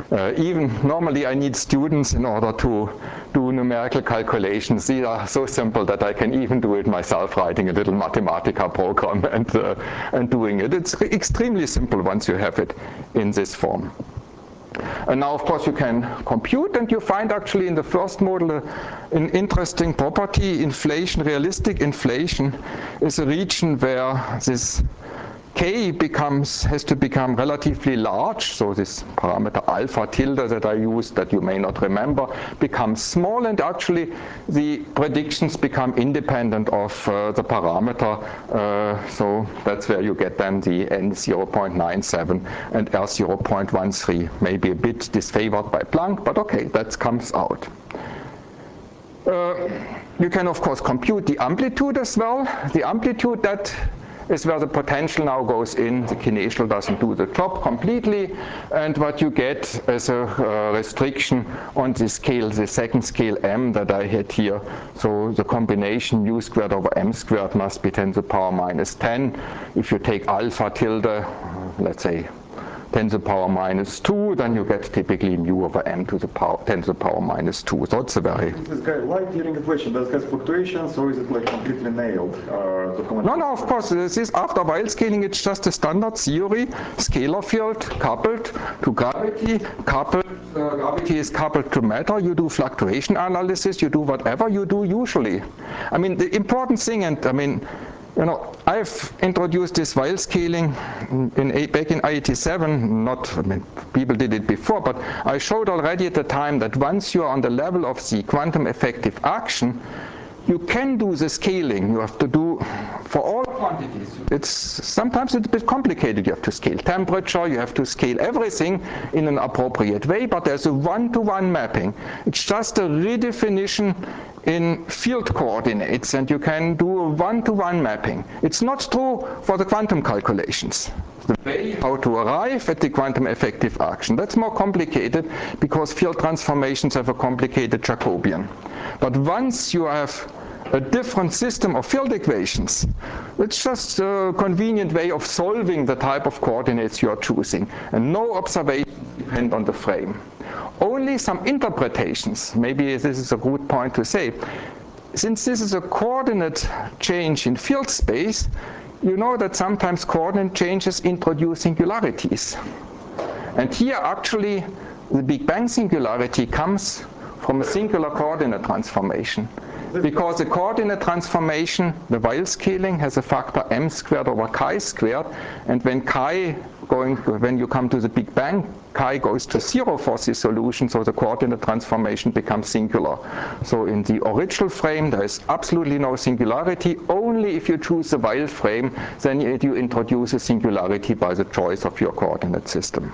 Uh, even normally I need students in order to do numerical calculations. These are so simple that I can even do it myself, writing a little Mathematica program and, uh, and doing it. It's extremely simple once you have it in this form. And now, of course, you can compute, and you find actually in the first model uh, an interesting property. Inflation, realistic inflation, is a region where this k becomes, has to become relatively large, so this parameter alpha tilde that I used that you may not remember becomes small, and actually the predictions become independent of uh, the parameter, uh, so that's where you get then the n zero point nine seven and r zero point one three, maybe a bit disfavored by Planck, but okay, that comes out. Uh, you can of course compute the amplitude as well. The amplitude, that is where the potential now goes in. The kinesial doesn't do the job completely, and what you get is a uh, restriction on the scale, the second scale m that I had here. So the combination mu squared over m squared must be ten to the power minus ten. If you take alpha tilde, let's say ten to the power minus two, then you get typically mu over m to the power ten to the power minus two. So it's a very... This guy light during inflation, does it have fluctuations, or is it like completely nailed? Uh, to no, no, of course, this is after Weil scaling, it's just a standard theory, scalar field coupled to gravity, coupled, uh, gravity is coupled to matter, you do fluctuation analysis, you do whatever you do usually. I mean, the important thing, and I mean, you know, I've introduced this Weil scaling in, in, back in eighty-seven, not, I mean, people did it before, but I showed already at the time that once you are on the level of the quantum effective action, you can do the scaling. You have to do for all quantities. It's sometimes it's a bit complicated. You have to scale temperature, you have to scale everything in an appropriate way, but there's a one-to-one mapping. It's just a redefinition in field coordinates, and you can do a one-to-one mapping. It's not true for the quantum calculations. The way how to arrive at the quantum effective action, that's more complicated because field transformations have a complicated Jacobian. But once you have a different system of field equations, it's just a convenient way of solving the type of coordinates you are choosing, and no observations depend on the frame. Only some interpretations, maybe this is a good point to say, since this is a coordinate change in field space, you know that sometimes coordinate changes introduce singularities. And here actually the Big Bang singularity comes from a singular coordinate transformation. Because the coordinate transformation, the Weil scaling, has a factor m squared over chi squared, and when chi going, when you come to the Big Bang, chi goes to zero for the solution, so the coordinate transformation becomes singular. So in the original frame there is absolutely no singularity. Only if you choose the Weil frame, then you introduce a singularity by the choice of your coordinate system.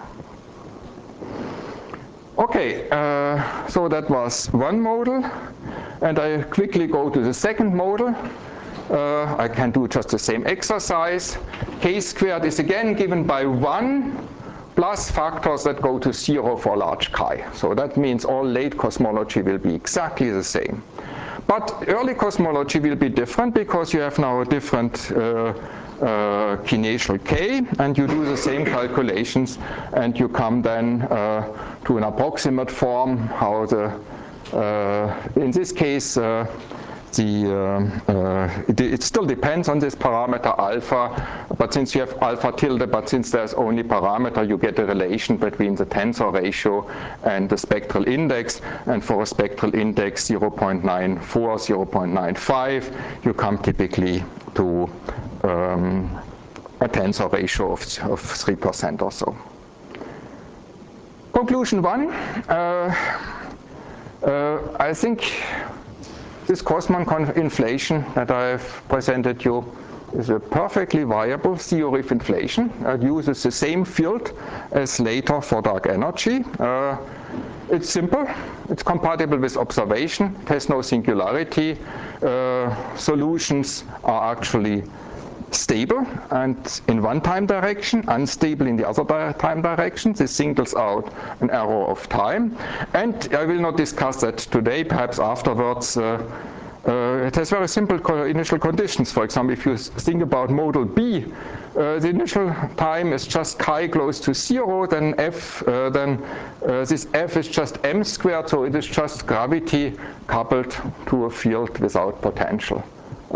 Okay, uh, so that was one model, and I quickly go to the second model. Uh, I can do just the same exercise. K squared is again given by one plus factors that go to zero for large chi. So that means all late cosmology will be exactly the same. But early cosmology will be different because you have now a different uh, uh, kinesial k, and you do the same calculations, and you come then uh, to an approximate form how the, uh, in this case, uh, The, uh, uh, it, it still depends on this parameter alpha, but since you have alpha tilde, but since there's only parameter, you get a relation between the tensor ratio and the spectral index, and for a spectral index zero point nine four, zero point nine five, you come typically to um, a tensor ratio of, of three percent or so. Conclusion one, uh, uh, I think this Grossmann inflation that I've presented you is a perfectly viable theory of inflation. It uses the same field as later for dark energy. Uh, it's simple, it's compatible with observation, it has no singularity. Uh, solutions are actually stable and in one time direction, unstable in the other di time direction. This singles out an error of time. And I will not discuss that today, perhaps afterwards. Uh, Uh, it has very simple co initial conditions. For example, if you think about modal B, uh, the initial time is just chi close to zero, then F, uh, then uh, this F is just m squared, so it is just gravity coupled to a field without potential.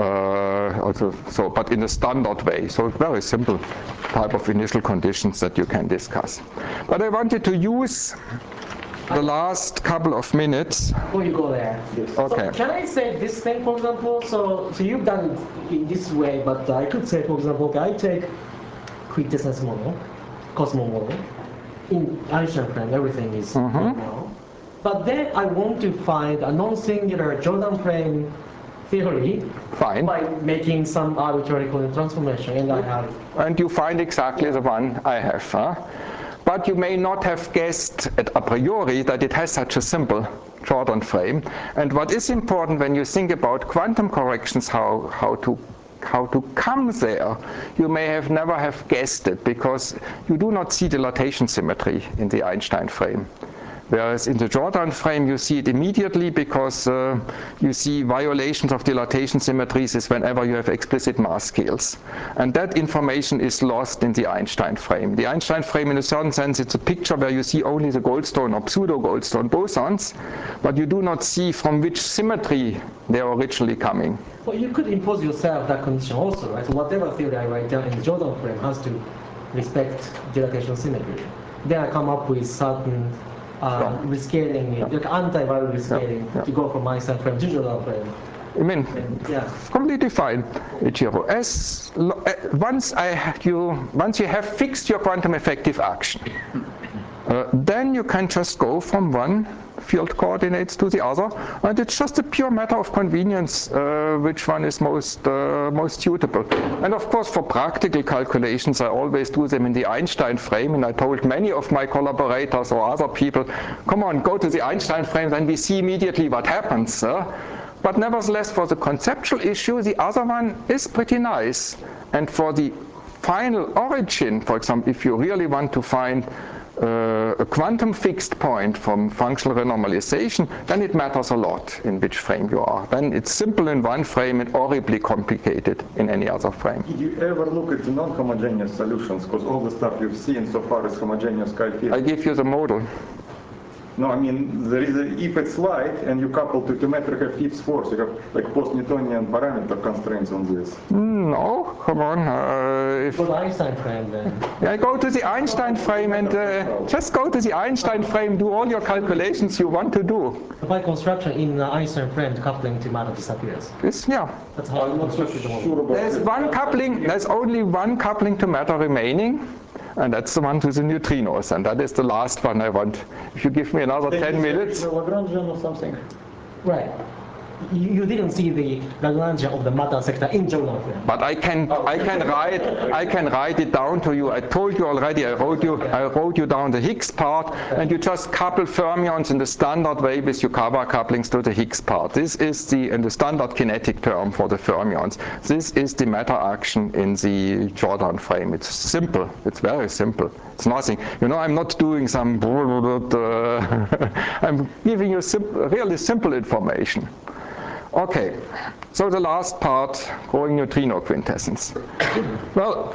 Uh, also, so, but in a standard way, so very simple type of initial conditions that you can discuss. But I wanted to use the last couple of minutes. Before you go there, Okay. so can I say this thing, for example? So, so you've done it in this way, but I could say, for example, okay, I take quintessence model, Cosmo model. In Einstein frame, everything is Mm-hmm. normal. But then I want to find a non-singular Jordan frame theory Fine. by making some arbitrary Coulomb transformation, and I have. And you find exactly the one I have. Huh? But you may not have guessed at a priori that it has such a simple Jordan frame. And what is important when you think about quantum corrections, how, how to how to come there, you may have never have guessed it, because you do not see dilatation symmetry in the Einstein frame. Whereas in the Jordan frame you see it immediately, because uh, you see violations of dilatation symmetries is whenever you have explicit mass scales. And that information is lost in the Einstein frame. The Einstein frame, in a certain sense, it's a picture where you see only the Goldstone or pseudo-Goldstone bosons, but you do not see from which symmetry they are originally coming. Well, you could impose yourself that condition also, right? So whatever theory I write down in the Jordan frame has to respect dilatation symmetry. Then I come up with certain Uh, rescaling, yeah. like anti-value rescaling, yeah. Yeah. to go from Einstein frame to Jordan frame. I mean, and, yeah. completely fine, Ichiro. As once I you once you have fixed your quantum effective action, uh, then you can just go from one field coordinates to the other, and it's just a pure matter of convenience uh, which one is most uh, most suitable. And of course, for practical calculations, I always do them in the Einstein frame, and I told many of my collaborators or other people, come on, go to the Einstein frame, then we see immediately what happens. Uh? But nevertheless, for the conceptual issue, the other one is pretty nice. And for the final origin, for example, if you really want to find Uh, a quantum fixed point from functional renormalization, then it matters a lot in which frame you are. Then it's simple in one frame and horribly complicated in any other frame. Did you ever look at the non-homogeneous solutions? Because all the stuff you've seen so far is homogeneous chi-field. I give you the model. No, I mean, there is a, if it's light and you couple to two metric have Gibbs force, you have like post-Newtonian parameter constraints on this. No, come on. Uh, if go to the Einstein frame then. Yeah, go to the Einstein frame and uh, just go to the Einstein frame, do all your calculations you want to do. By construction in the Einstein frame, the coupling to matter disappears. It's, yeah. That's how I'm not so sure about There's one coupling, there's only one coupling to matter remaining. And that's the one to the neutrinos, and that is the last one I want. If you give me another then ten minutes. The Lagrangian or something. Right. You, you didn't see the Lagrangian of the matter sector in Jordan frame. But I can, oh. I can write, I can write it down to you. I told you already. I wrote you, I wrote you down the Higgs part, and you just couple fermions in the standard way with Yukawa couplings to the Higgs part. This is the in the standard kinetic term for the fermions. This is the matter action in the Jordan frame. It's simple. It's very simple. It's nothing. You know, I'm not doing some. Uh, I'm giving you simple, really simple information. Okay, so the last part, growing neutrino quintessence. Well,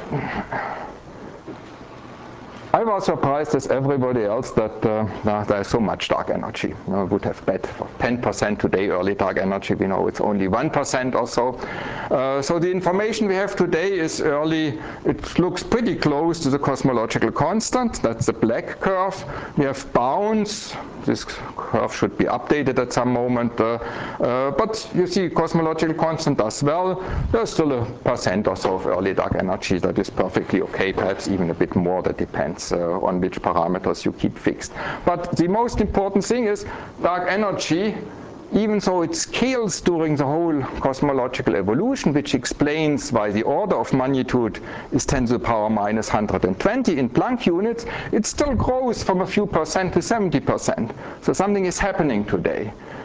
I was surprised as everybody else that uh, nah, there's so much dark energy. You know, I would have bet for ten percent today early dark energy. We know it's only one percent or so. Uh, so the information we have today is early. It looks pretty close to the cosmological constant. That's the black curve. We have bounds. This curve should be updated at some moment. Uh, uh, but you see cosmological constant as well. There's still a percent or so of early dark energy that is perfectly okay, perhaps even a bit more. That depends uh, on which parameters you keep fixed. But the most important thing is dark energy, even though it scales during the whole cosmological evolution, which explains why the order of magnitude is ten to the power minus one hundred twenty in Planck units, it still grows from a few percent to seventy percent. So something is happening today.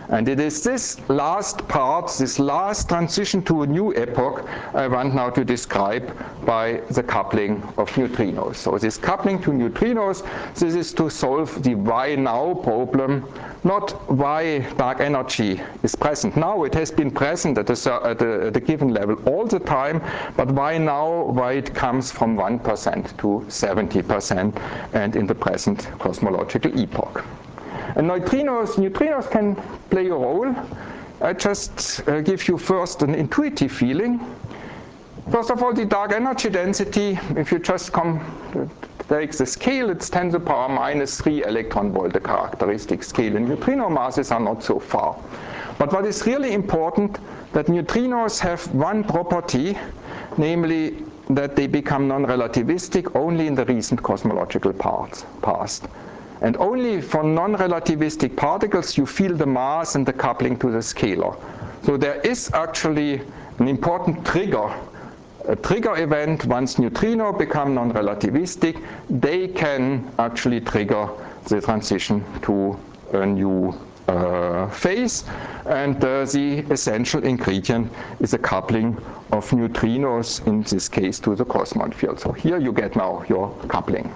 And it is this last part, this last transition to a new epoch, I want now to describe by the coupling of neutrinos. So this coupling to neutrinos, this is to solve the why now problem, not why dark energy is present now. It has been present at a, at a, at a given level all the time, but why now, why it comes from one percent to seventy percent and in the present cosmological epoch. And neutrinos, neutrinos can play a role. I just uh, give you first an intuitive feeling. First of all, the dark energy density, if you just come, take the scale, it's ten to the power minus three electron volt, the characteristic scale. And neutrino masses are not so far. But what is really important, that neutrinos have one property, namely that they become non-relativistic only in the recent cosmological parts, past. And only for non-relativistic particles you feel the mass and the coupling to the scalar. So there is actually an important trigger, a trigger event. Once neutrino become non-relativistic, they can actually trigger the transition to a new uh, phase. And uh, the essential ingredient is a coupling of neutrinos, in this case to the Cosmon field. So here you get now your coupling.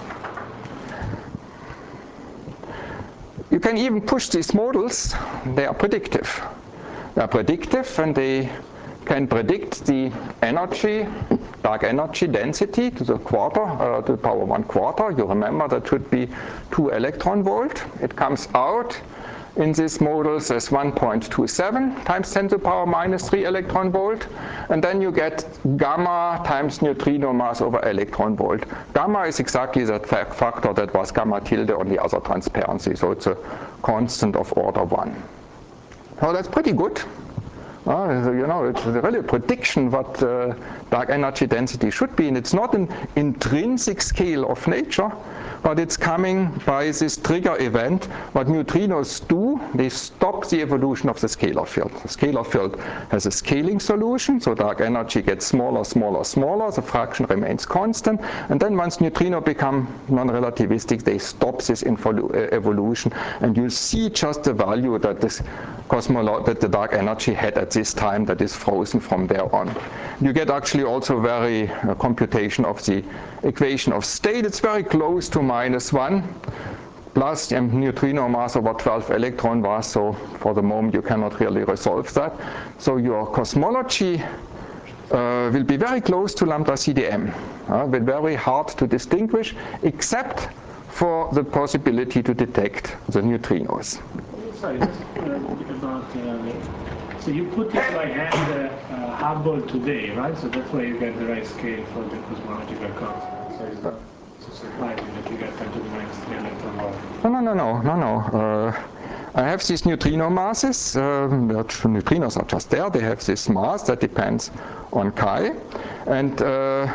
You can even push these models. They are predictive. They are predictive and they can predict the energy, dark energy density to the quarter, uh, to the power one quarter. You remember that should be two electron volt. It comes out in these models as one point two seven times ten to the power minus three electron volt. And then you get gamma times neutrino mass over electron volt. Gamma is exactly that factor that was gamma tilde on the other transparency. So it's a constant of order one. So that's pretty good. Uh, you know, it's really a prediction what uh, dark energy density should be, and it's not an intrinsic scale of nature, but it's coming by this trigger event. What neutrinos do, they stop the evolution of the scalar field. The scalar field has a scaling solution, so dark energy gets smaller, smaller, smaller, the fraction remains constant, and then once neutrino become non-relativistic, they stop this evolution, and you see just the value that this cosmolo that the dark energy had at this time that is frozen from there on. You get actually also very uh, computation of the equation of state. It's very close to minus one plus um, neutrino mass over twelve electron mass, so for the moment you cannot really resolve that. So your cosmology uh, will be very close to lambda C D M, uh, but very hard to distinguish except for the possibility to detect the neutrinos. Sorry, just uh, about, uh, so you put it by hand uh, uh, Hubble today, right? So that's why you get the right scale for the cosmological constant. So it's not so surprising that you get ten to the minus three electron volt. No, no, no, no, no, no. Uh, I have these neutrino masses. Uh, neutrinos are just there. They have this mass that depends on chi. And uh,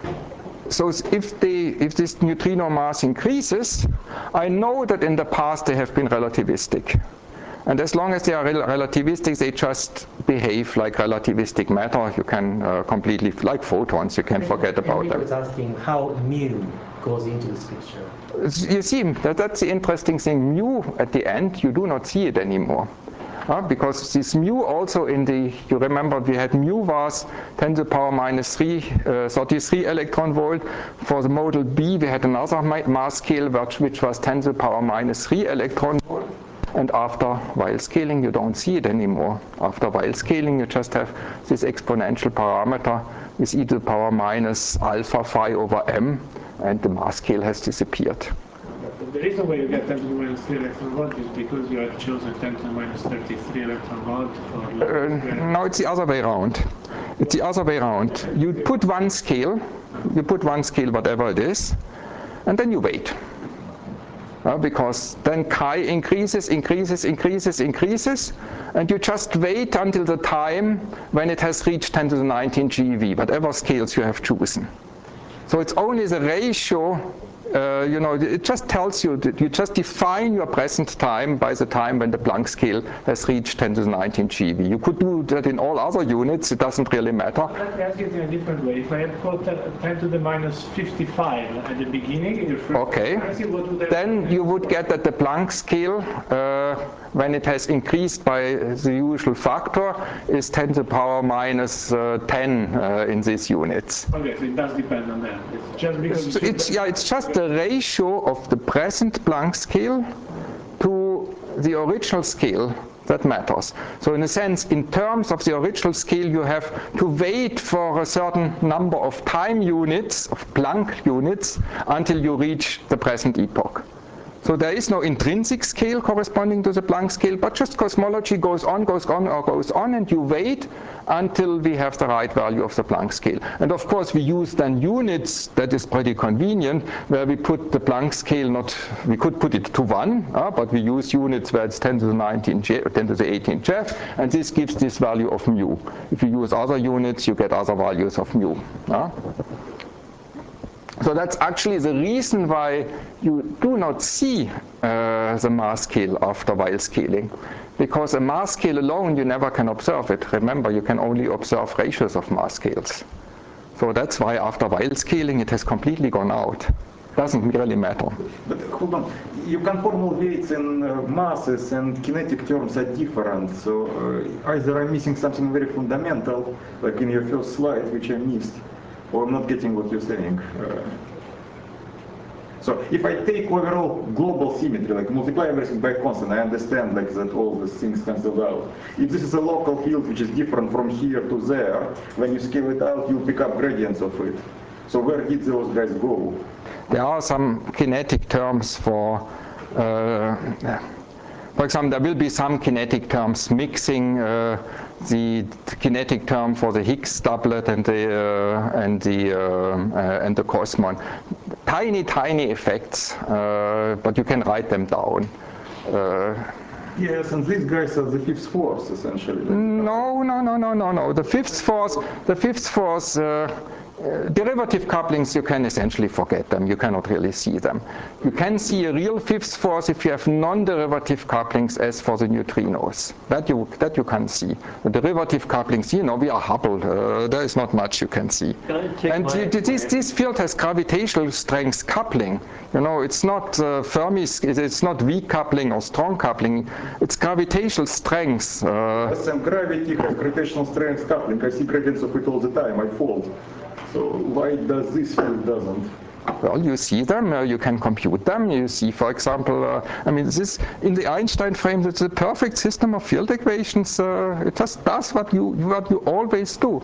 so if, they, if this neutrino mass increases, I know that in the past they have been relativistic. And as long as they are rel relativistic, they just behave like relativistic matter. You can uh, completely, like photons, you can and, forget about and them. I was asking how mu goes into this picture. You see, that, that's the interesting thing. Mu at the end, you do not see it anymore. Uh, because this mu also in the, you remember we had mu was ten to the power minus three, uh, thirty-three electron volt. For the model B, we had another mass scale which, which was ten to the power minus three electron volt. And after while scaling, you don't see it anymore. After while scaling, you just have this exponential parameter with e to the power minus alpha phi over m, and the mass scale has disappeared. The reason why you get ten to the minus three electron volt is because you have chosen ten to the minus thirty-three electron volt for uh, No, it's the other way around. It's the other way around. You put one scale, you put one scale, whatever it is, and then you wait. Uh, because then chi increases, increases, increases, increases, and you just wait until the time when it has reached ten to the nineteen G eV, whatever scales you have chosen. So it's only the ratio uh, uh, you know, it just tells you that you just define your present time by the time when the Planck scale has reached ten to the nineteen G eV. You could do that in all other units, it doesn't really matter. Let me ask it in a different way. If I had put ten to the minus fifty-five at the beginning in your first Okay, transparency, what would then you would get that the Planck scale, uh, when it has increased by the usual factor, is ten to the power minus uh, ten uh, in these units. Okay, so it does depend on that. It's just because It's, it's, yeah, it's just the ratio of the present Planck scale to the original scale that matters. So in a sense, in terms of the original scale, you have to wait for a certain number of time units, of Planck units, until you reach the present epoch. So there is no intrinsic scale corresponding to the Planck scale, but just cosmology goes on, goes on, or goes on, and you wait until we have the right value of the Planck scale. And of course, we use then units, that is pretty convenient, where we put the Planck scale not, we could put it to one, uh, but we use units where it's ten to the nineteen, ten to the eighteen Jeff, and this gives this value of mu. If you use other units, you get other values of mu. Uh. So that's actually the reason why you do not see uh, the mass scale after Weil scaling. Because a mass scale alone, you never can observe it. Remember, you can only observe ratios of mass scales. So that's why after Weil scaling, it has completely gone out. Doesn't really matter. But hold on, your conformal weights and uh, masses and kinetic terms are different. So uh, either I'm missing something very fundamental, like in your first slide, which I missed, or I'm not getting what you're saying. Uh, so if I take overall global symmetry, like multiply everything by constant, I understand like that all these things cancel out. If this is a local field which is different from here to there, when you scale it out, you pick up gradients of it. So where did those guys go? There are some kinetic terms for, uh, for example, there will be some kinetic terms mixing uh, the kinetic term for the Higgs doublet and the uh, and the uh, uh, and the Cosmon. Tiny, tiny effects, uh, but you can write them down. Uh, Yes, and these guys are the fifth force, essentially. no, no, no, no, no, no. The fifth force, the fifth force. Uh, Uh, derivative couplings, you can essentially forget them. You cannot really see them. You can see a real fifth force if you have non-derivative couplings as for the neutrinos. That you, that you can see. The derivative couplings, you know, we are Hubble. Uh, there is not much you can see. And th this, this field has gravitational strength coupling. You know, it's not uh, Fermi, it's not weak coupling or strong coupling. It's gravitational strength. Uh, Yes, and gravity has gravitational strength coupling. I see gradients of it all the time. I fold. So why does this field doesn't? Well, you see them, uh, you can compute them. You see, for example, uh, I mean, this in the Einstein frame, it's a perfect system of field equations. Uh, it just does what you what you always do.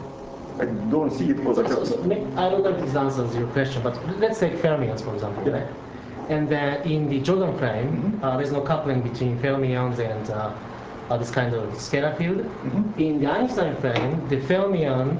I don't see it because I So, have. so, I don't know if this answers your question, but let's take fermions, for example, Yeah. right? And then in the Jordan frame, Mm-hmm. uh, there's no coupling between fermions and uh, uh, this kind of scalar field. Mm-hmm. In the Einstein frame, the fermion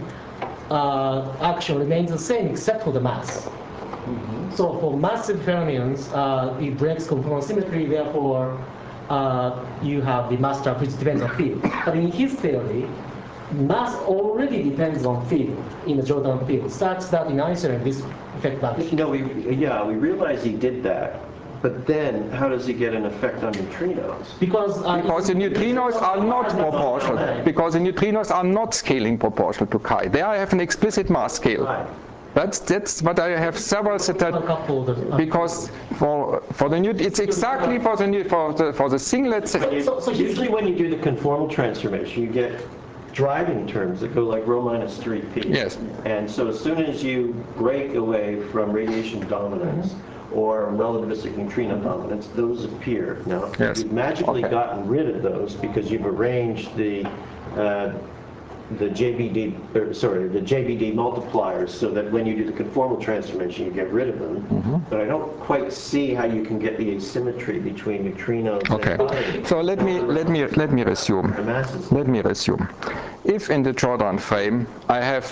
uh, action remains the same except for the mass. Mm-hmm. So for massive fermions, uh, it breaks conformal symmetry, therefore uh, you have the mass trap which depends on field. But in his theory, mass already depends on field in the Jordan field, such that in Einstein this effect vanishes. No, we, yeah, we realize he did that, but then how does he get an effect on neutrinos? Because, uh, Because the neutrinos are not proportional. Because the neutrinos are not scaling proportional to chi. There I have an explicit mass scale. Right. That's that's what I have several that because for for the new it's exactly for the new for the for the singlet. So, so Usually when you do the conformal transformation, you get driving terms that go like rho minus three p. Yes. And so as soon as you break away from radiation dominance Mm-hmm. or relativistic neutrino dominance, those appear. Now, Yes. you've magically Okay. gotten rid of those because you've arranged the uh, the J B D, or sorry, the J B D multipliers so that when you do the conformal transformation, you get rid of them. Mm-hmm. But I don't quite see how you can get the asymmetry between neutrinos Okay. and So let me let me let me resume. the masses. Let me resume. If in the Jordan frame I have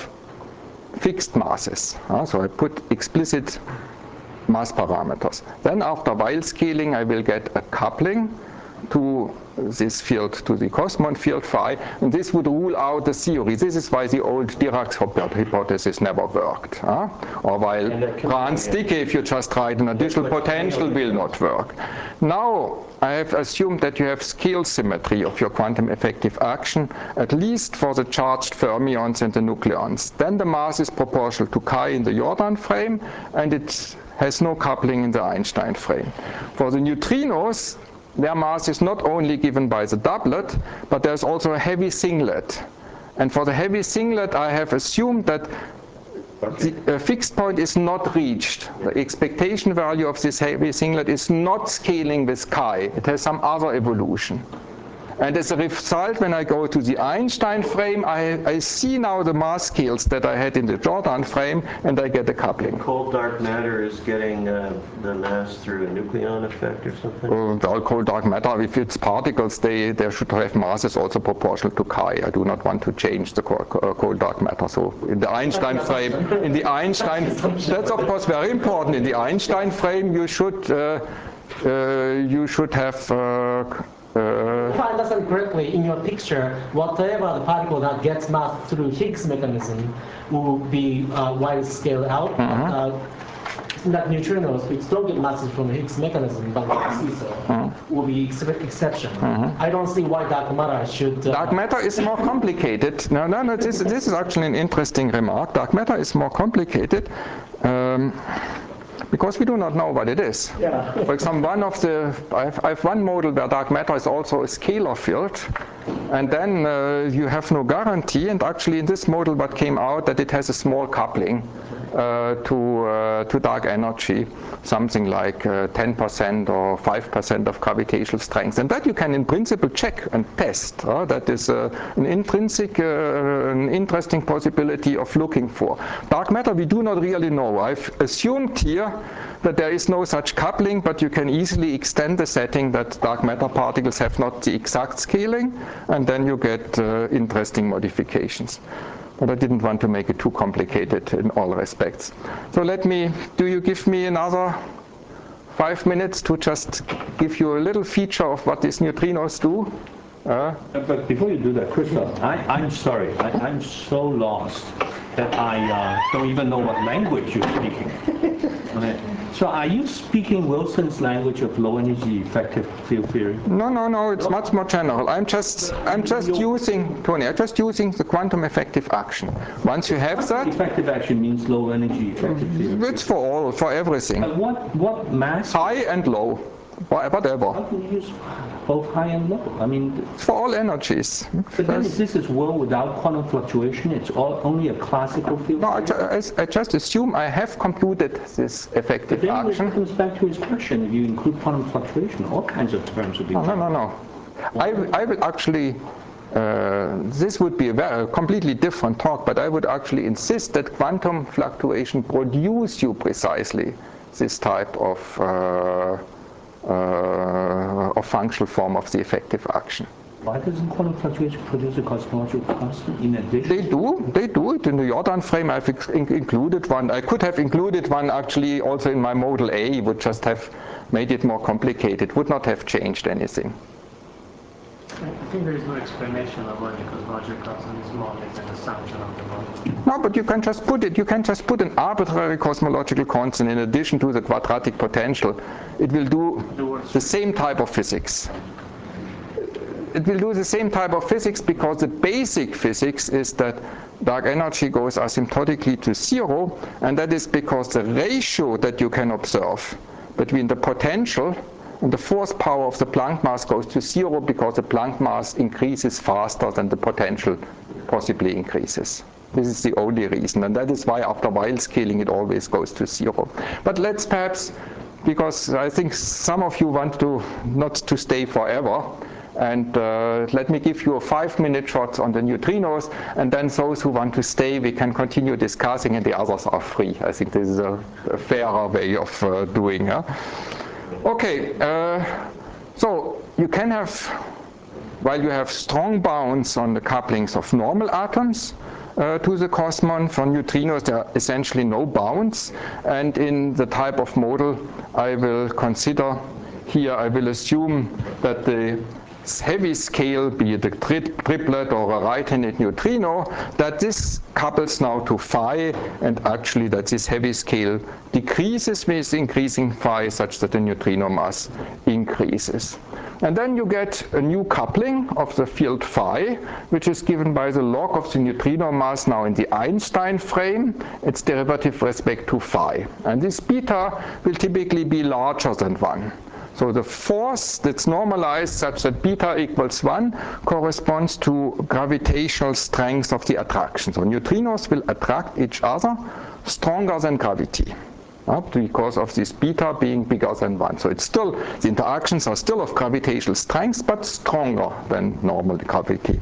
fixed masses, uh, so I put explicit mass parameters, then after Weil scaling I will get a coupling to this field, to the Cosmon field phi, and this would rule out the theory. This is why the old Dirac's hypothesis never worked. Huh? Or while Brand's decay, if you just write an additional potential, will not work. Now, I have assumed that you have scale symmetry of your quantum effective action, at least for the charged fermions and the nucleons. Then the mass is proportional to chi in the Jordan frame, and it has no coupling in the Einstein frame. For the neutrinos, their mass is not only given by the doublet, but there's also a heavy singlet. And for the heavy singlet, I have assumed that the uh, fixed point is not reached. The expectation value of this heavy singlet is not scaling with chi. It has some other evolution. And as a result, when I go to the Einstein frame, I, I see now the mass scales that I had in the Jordan frame, and I get a coupling. Cold dark matter is getting uh, the mass through a nucleon effect or something? Uh, all cold dark matter, if it's particles, they, they should have masses also proportional to chi. I do not want to change the cold, uh, cold dark matter. So in the Einstein frame, in the Einstein, that's of course very important. In the Einstein frame, you should uh, uh, you should have. Uh, Uh, if I understand correctly, in your picture, whatever the particle that gets mass through Higgs mechanism will be uh, wide scale out. Mm-hmm. uh, that neutrinos, which don't get masses from the Higgs mechanism, but see so, mm-hmm. will be ex exception. Mm-hmm. I don't see why dark matter should. Uh, dark matter is more complicated. No, no, no. This, this is actually an interesting remark. Dark matter is more complicated. Um, Because we do not know what it is. Yeah. For example, one of the, I have, I have one model where dark matter is also a scalar field, and then uh, you have no guarantee, and actually in this model what came out that it has a small coupling uh, to, uh, to dark energy, something like uh, ten percent or five percent of gravitational strength. And that you can in principle check and test. Uh, that is uh, an intrinsic, uh, an interesting possibility of looking for. Dark matter we do not really know. I've assumed here that there is no such coupling, but you can easily extend the setting that dark matter particles have not the exact scaling, and then you get uh, interesting modifications. But I didn't want to make it too complicated in all respects. So let me, do you give me another five minutes to just give you a little feature of what these neutrinos do? Uh, but before you do that, Christoph, I, I'm sorry, I, I'm so lost that I uh, don't even know what language you're speaking. Okay. So are you speaking Wilson's language of low energy effective field theory? No, no, no, it's no? much more general. I'm just, I'm just using, Tony, I'm just using the quantum effective action. Once you have that. Effective action means low energy effective field. It's for all, for everything. But what, what mass? High and low, whatever. How can you use both high and low? I mean, for all energies. But then if this is world without quantum fluctuation, it's all, only a classical field? No, I, I, I just assume I have computed this effective but then action. It comes back to his question. If you include quantum fluctuation, all kinds of terms would be. No, no, no, no. I, I will actually, uh, this would be a, very, a completely different talk, but I would actually insist that quantum fluctuation produce you precisely this type of uh, Uh, of functional form of the effective action. Why doesn't quantum fluctuation produce a cosmological constant in addition? They do, they do it in the Jordan frame. I've in included one. I could have included one actually also in my model A, would just have made it more complicated, would not have changed anything. I think there is no explanation of why the cosmological constant is more like an assumption of the model. No, but you can just put it, you can just put an arbitrary cosmological constant in addition to the quadratic potential. It will do the same type of physics. It will do the same type of physics because the basic physics is that dark energy goes asymptotically to zero, and that is because the ratio that you can observe between the potential and the force power of the Planck mass goes to zero because the Planck mass increases faster than the potential possibly increases. This is the only reason, and that is why after while scaling it always goes to zero. But let's perhaps, because I think some of you want to not to stay forever, and uh, let me give you a five-minute shot on the neutrinos, and then those who want to stay, we can continue discussing, and the others are free. I think this is a, a fairer way of uh, doing it. Okay, uh, so you can have, while you have strong bounds on the couplings of normal atoms uh, to the Cosmon, for neutrinos there are essentially no bounds, and in the type of model I will consider here I will assume that the heavy scale, be it a tri triplet or a right-handed neutrino, that this couples now to phi, and actually that this heavy scale decreases with increasing phi such that the neutrino mass increases. And then you get a new coupling of the field phi, which is given by the log of the neutrino mass now in the Einstein frame, its derivative with respect to phi. And this beta will typically be larger than one. So the force that's normalized such that beta equals one corresponds to gravitational strength of the attraction. So neutrinos will attract each other stronger than gravity, uh, because of this beta being bigger than one. So it's still, the interactions are still of gravitational strength, but stronger than normal gravity.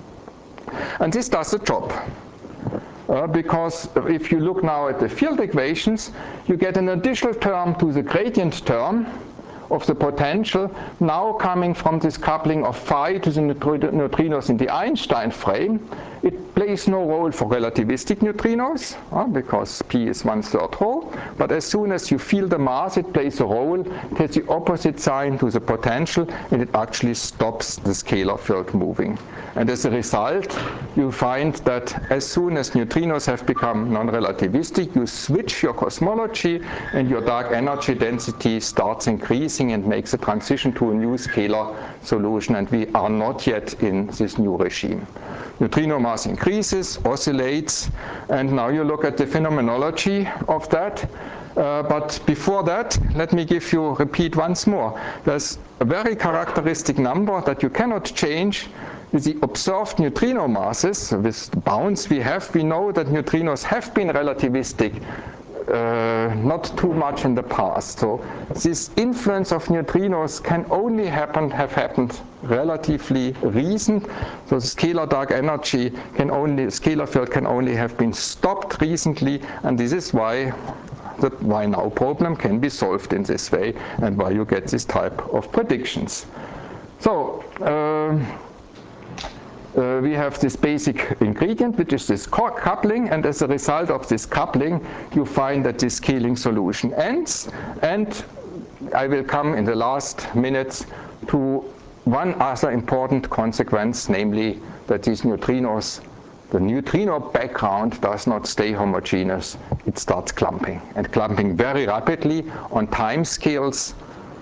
And this does the job. Uh, because if you look now at the field equations, you get an additional term to the gradient term of the potential now coming from this coupling of phi to the neutrinos in the Einstein frame. It plays no role for relativistic neutrinos, uh, because P is one-third rho, but as soon as you feel the mass, it plays a role. It has the opposite sign to the potential, and it actually stops the scalar field moving. And as a result, you find that as soon as neutrinos have become non-relativistic, you switch your cosmology, and your dark energy density starts increasing and makes a transition to a new scalar solution, and we are not yet in this new regime. Neutrino mass increases, oscillates, and now you look at the phenomenology of that. Uh, but before that, let me give you, repeat once more. There's a very characteristic number that you cannot change with the observed neutrino masses. With the bounds we have, we know that neutrinos have been relativistic uh, not too much in the past. So this influence of neutrinos can only happen, have happened relatively recent. So the scalar dark energy can only, scalar field can only have been stopped recently, and this is why the why now problem can be solved in this way, and why you get this type of predictions. So uh, uh, we have this basic ingredient, which is this coupling, and as a result of this coupling, you find that this scaling solution ends. And I will come in the last minutes to one other important consequence, namely that these neutrinos, the neutrino background does not stay homogeneous. It starts clumping, and clumping very rapidly on time scales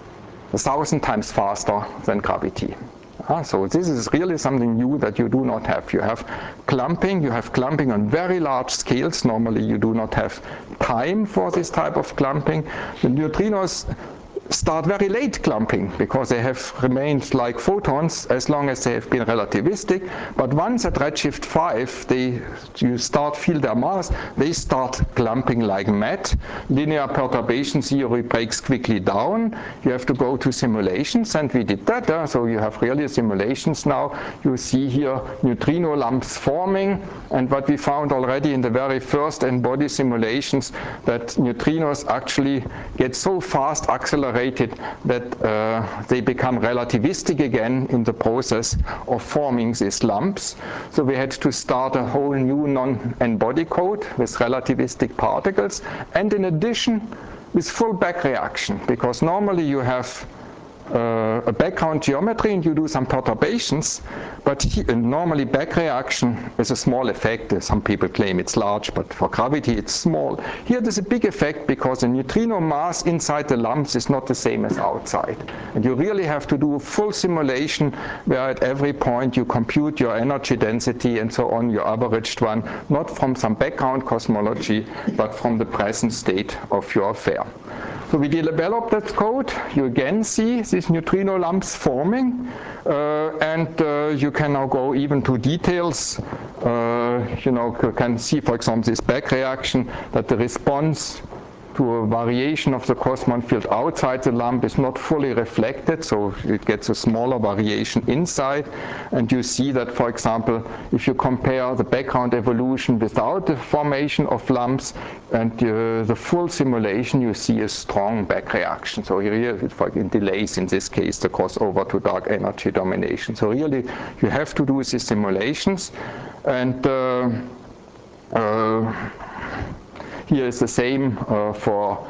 a thousand times faster than gravity. Uh, so this is really something new that you do not have. You have clumping, you have clumping on very large scales. Normally you do not have time for this type of clumping. The neutrinos start very late clumping because they have remained like photons as long as they have been relativistic. But once at redshift five, they, you start feel their mass, they start clumping like mad. Linear perturbation theory breaks quickly down. You have to go to simulations, and we did that. Uh, so you have really simulations now. You see here neutrino lumps forming, and what we found already in the very first N-body simulations, that neutrinos actually get so fast accelerated that uh, they become relativistic again in the process of forming these lumps. So we had to start a whole new non-N-body code with relativistic particles, and in addition with full back reaction, because normally you have Uh, a background geometry and you do some perturbations, but he, uh, normally back reaction is a small effect. Some people claim it's large, but for gravity it's small. Here there's a big effect because the neutrino mass inside the lumps is not the same as outside. And you really have to do a full simulation where at every point you compute your energy density and so on, your averaged one, not from some background cosmology, but from the present state of your affair. So we developed that code. You again see these neutrino lumps forming, uh, and uh, you can now go even to details. Uh, you know, you can see, for example, this back reaction, that the response to a variation of the Cosmon field outside the lump is not fully reflected, so it gets a smaller variation inside. And you see that, for example, if you compare the background evolution without the formation of lumps and uh, the full simulation, you see a strong back reaction. So here it delays, in this case, the crossover to dark energy domination. So really, you have to do these simulations. And uh, uh, here is the same uh, for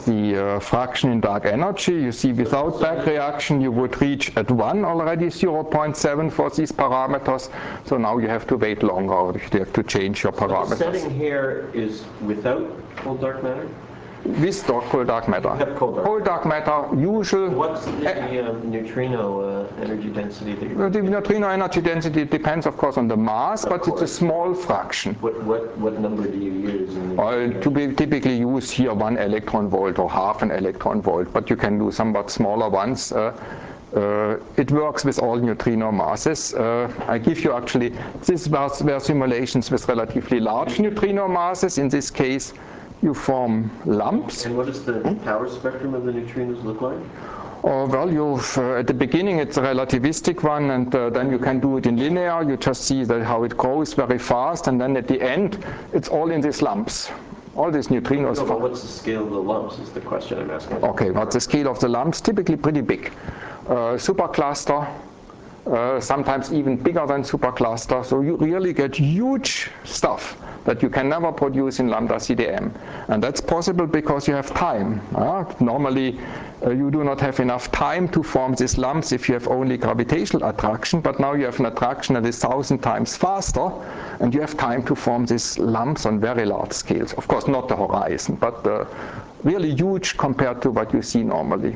the uh, fraction in dark energy. You see without back reaction you would reach at one already zero point seven for these parameters. So now you have to wait longer. You have to change your parameters. So the setting here is without cold dark matter? With cold dark matter. Cold dark. Cold dark matter, usual. What's the uh, neutrino uh, energy density that you're The neutrino energy density depends, of course, on the mass, but it's a small fraction. What, what, what number do you use? In the Uh, to be typically use here one electron volt or half an electron volt, but you can do somewhat smaller ones. Uh, uh, it works with all neutrino masses. Uh, I give you actually, this was were simulations with relatively large neutrino masses. In this case, you form lumps. And what does the power spectrum of the neutrinos look like? Oh, well, you've, uh, at the beginning it's a relativistic one, and uh, then you can do it in linear. You just see that how it grows very fast, and then at the end it's all in these lumps. All these neutrinos. No, but what's the scale of the lumps is the question I'm asking. Okay, what's the scale of the lumps? Typically pretty big. Uh, supercluster, uh, sometimes even bigger than supercluster. So you really get huge stuff that you can never produce in lambda C D M. And that's possible because you have time. Uh, normally uh, you do not have enough time to form these lumps if you have only gravitational attraction, but now you have an attraction that is thousand times faster, and you have time to form these lumps on very large scales. Of course not the horizon, but uh, really huge compared to what you see normally.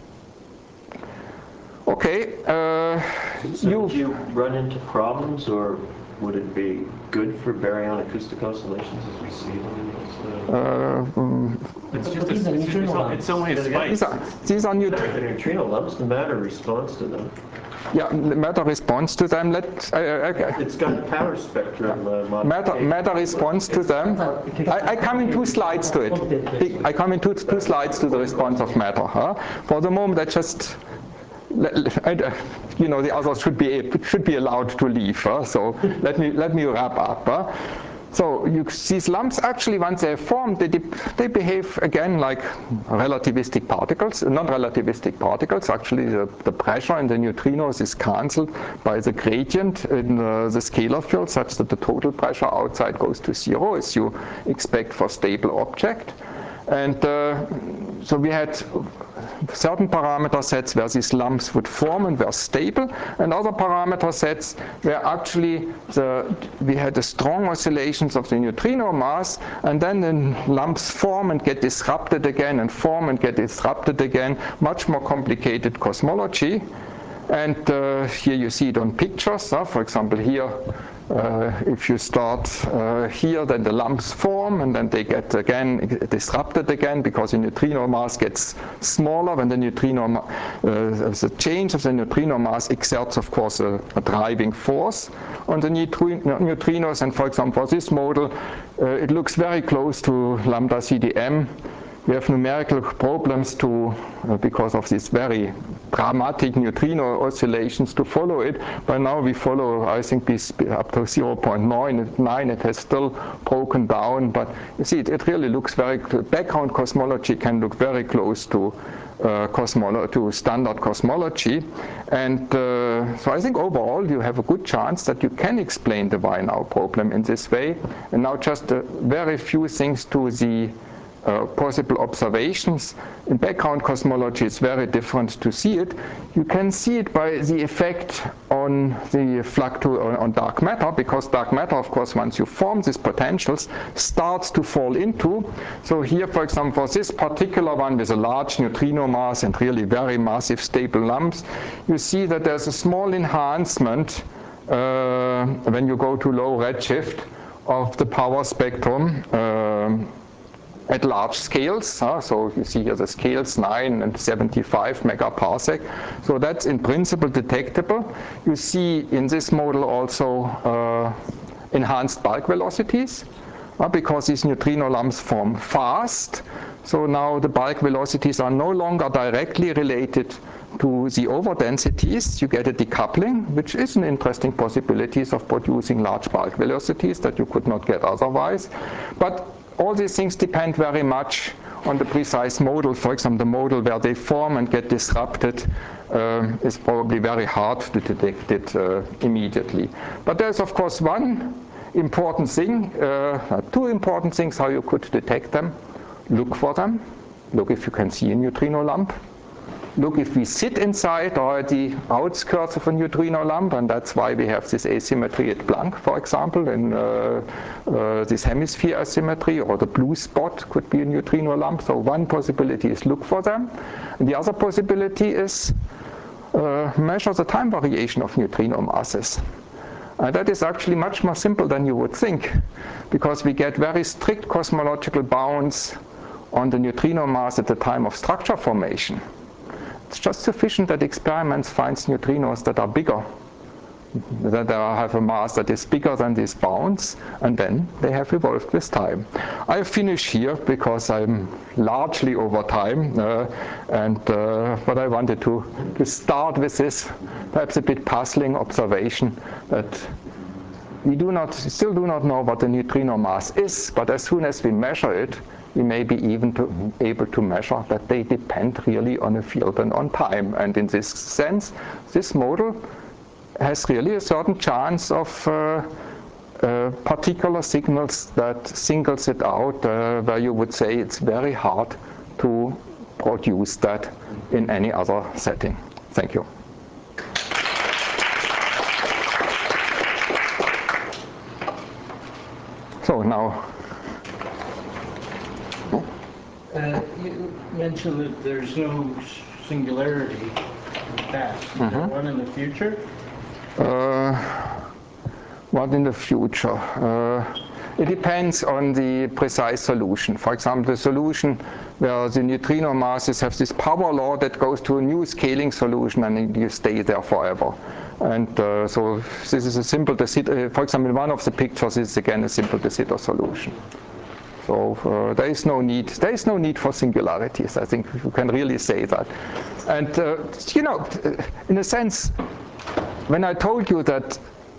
Okay, uh, So you, would you run into problems, or would it be good for baryon acoustic oscillations as we see them in this? Uh, uh, um, It's just a, it's, it's, it's, it's only a spike. these are, these are new, the neutrino lumps, the matter responds to them. yeah, matter responds to them. Let, uh, uh, It's got a power spectrum uh, matter, matter responds to them. I, I come in two slides to it. I come in two, two slides to the response of matter. Huh? For the moment, I just, you know, the others should be should be allowed to leave. Huh? So let me let me wrap up. Huh? So you, these lumps actually, once they're formed, they, they behave again like relativistic particles, non-relativistic particles. Actually, the, the pressure in the neutrinos is cancelled by the gradient in uh, the scalar field, such that the total pressure outside goes to zero, as you expect for stable object. And uh, so we had certain parameter sets where these lumps would form and were stable, and other parameter sets where actually the, we had the strong oscillations of the neutrino mass, and then the lumps form and get disrupted again, and form and get disrupted again. Much more complicated cosmology. And uh, here you see it on pictures. Uh, for example, here, uh, if you start uh, here, then the lumps form, and then they get again disrupted again because the neutrino mass gets smaller when the neutrino, uh, the change of the neutrino mass exerts, of course, a, a driving force on the neutrinos. And for example, for this model, uh, it looks very close to lambda C D M. We have numerical problems to, uh, because of these very dramatic neutrino oscillations, to follow it. But now we follow, I think, this up to zero point nine. It has still broken down. But you see, it, it really looks very, background cosmology can look very close to uh, cosmolo to standard cosmology. And uh, so I think overall you have a good chance that you can explain the Wiener problem in this way. And now just uh, very few things to the Uh, possible observations. In background cosmology it's very different to see it. You can see it by the effect on the fluctu on, on dark matter, because dark matter, of course, once you form these potentials, starts to fall into. So here, for example, for this particular one with a large neutrino mass and really very massive stable lumps, you see that there's a small enhancement uh, when you go to low redshift of the power spectrum uh, at large scales. Uh, so you see here the scales nine and seventy-five megaparsec. So that's in principle detectable. You see in this model also uh, enhanced bulk velocities, uh, because these neutrino lumps form fast. So now the bulk velocities are no longer directly related to the overdensities. You get a decoupling, which is an interesting possibility of producing large bulk velocities that you could not get otherwise. But all these things depend very much on the precise model. For example, the model where they form and get disrupted um, is probably very hard to detect it uh, immediately. But there's, of course, one important thing, uh, two important things how you could detect them. Look for them. look if you can see a neutrino lump. Look if we sit inside or at the outskirts of a neutrino lump, and that's why we have this asymmetry at Planck, for example, in uh, uh, this hemisphere asymmetry, or the blue spot could be a neutrino lump. So one possibility is look for them. And the other possibility is uh, measure the time variation of neutrino masses. And that is actually much more simple than you would think, because we get very strict cosmological bounds on the neutrino mass at the time of structure formation. It's just sufficient that experiments find neutrinos that are bigger, that they have a mass that is bigger than these bounds, and then they have evolved with time. I finish here because I'm largely over time, uh, and uh, but I wanted to, to start with this perhaps a bit puzzling observation that we do not, still do not know what the neutrino mass is, but as soon as we measure it, we may be even to, able to measure that they depend really on a field and on time. And in this sense, this model has really a certain chance of uh, uh, particular signals that singles it out, uh, where you would say it's very hard to produce that in any other setting. Thank you. So now, Uh, you mentioned that there's no singularity in the past. Is Mhm. there one in the future? Uh, what in the future? Uh, it depends on the precise solution. For example, the solution where the neutrino masses have this power law that goes to a new scaling solution and you stay there forever. And uh, so this is a simple de Sitter. For example, in one of the pictures is again a simple de Sitter solution. So uh, there is no need. There is no need for singularities. I think you can really say that. And uh, you know, in a sense, when I told you that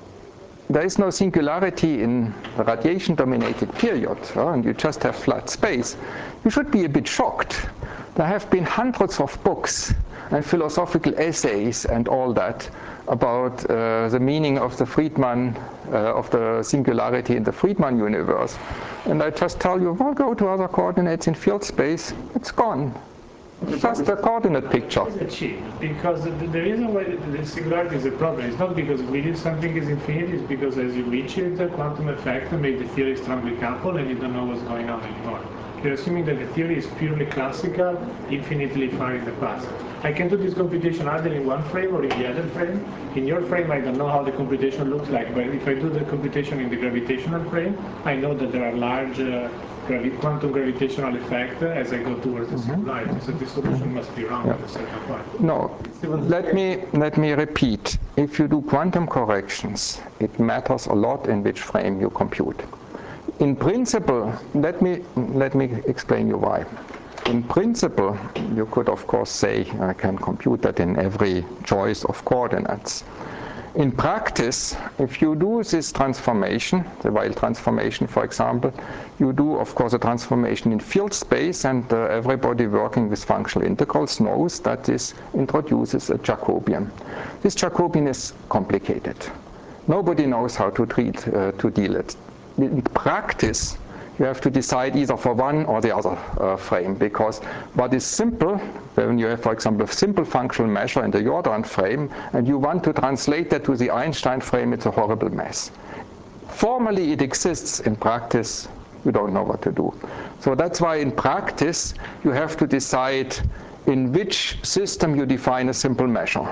there is no singularity in a radiation-dominated period, uh, and you just have flat space, you should be a bit shocked. There have been hundreds of books and philosophical essays and all that about uh, the meaning of the Friedmann, uh, of the singularity in the Friedmann universe. And I just tell you, well, go to other coordinates in field space, it's gone. It's just a coordinate picture. It's achieved because the, the reason why the, the singularity is a problem is not because really something is infinite, it's because as you reach it, the quantum effect make the theory strongly coupled and you don't know what's going on anymore. You're assuming that the theory is purely classical, infinitely far in the past. I can do this computation either in one frame or in the other frame. In your frame, I don't know how the computation looks like, but if I do the computation in the gravitational frame, I know that there are large uh, gravi quantum gravitational effects as I go towards the singularity. So the solution must be wrong Yeah. at a certain point. No, let me, let me repeat. If you do quantum corrections, it matters a lot in which frame you compute. In principle, let me, let me explain you why. In principle, you could of course say, I can compute that in every choice of coordinates. In practice, if you do this transformation, the Weyl transformation for example, you do of course a transformation in field space, and uh, everybody working with functional integrals knows that this introduces a Jacobian. This Jacobian is complicated. Nobody knows how to treat, uh, to deal it. In practice, you have to decide either for one or the other uh, frame, because what is simple, when you have, for example, a simple functional measure in the Jordan frame, and you want to translate that to the Einstein frame, it's a horrible mess. Formally it exists, in practice you don't know what to do. So that's why in practice you have to decide in which system you define a simple measure.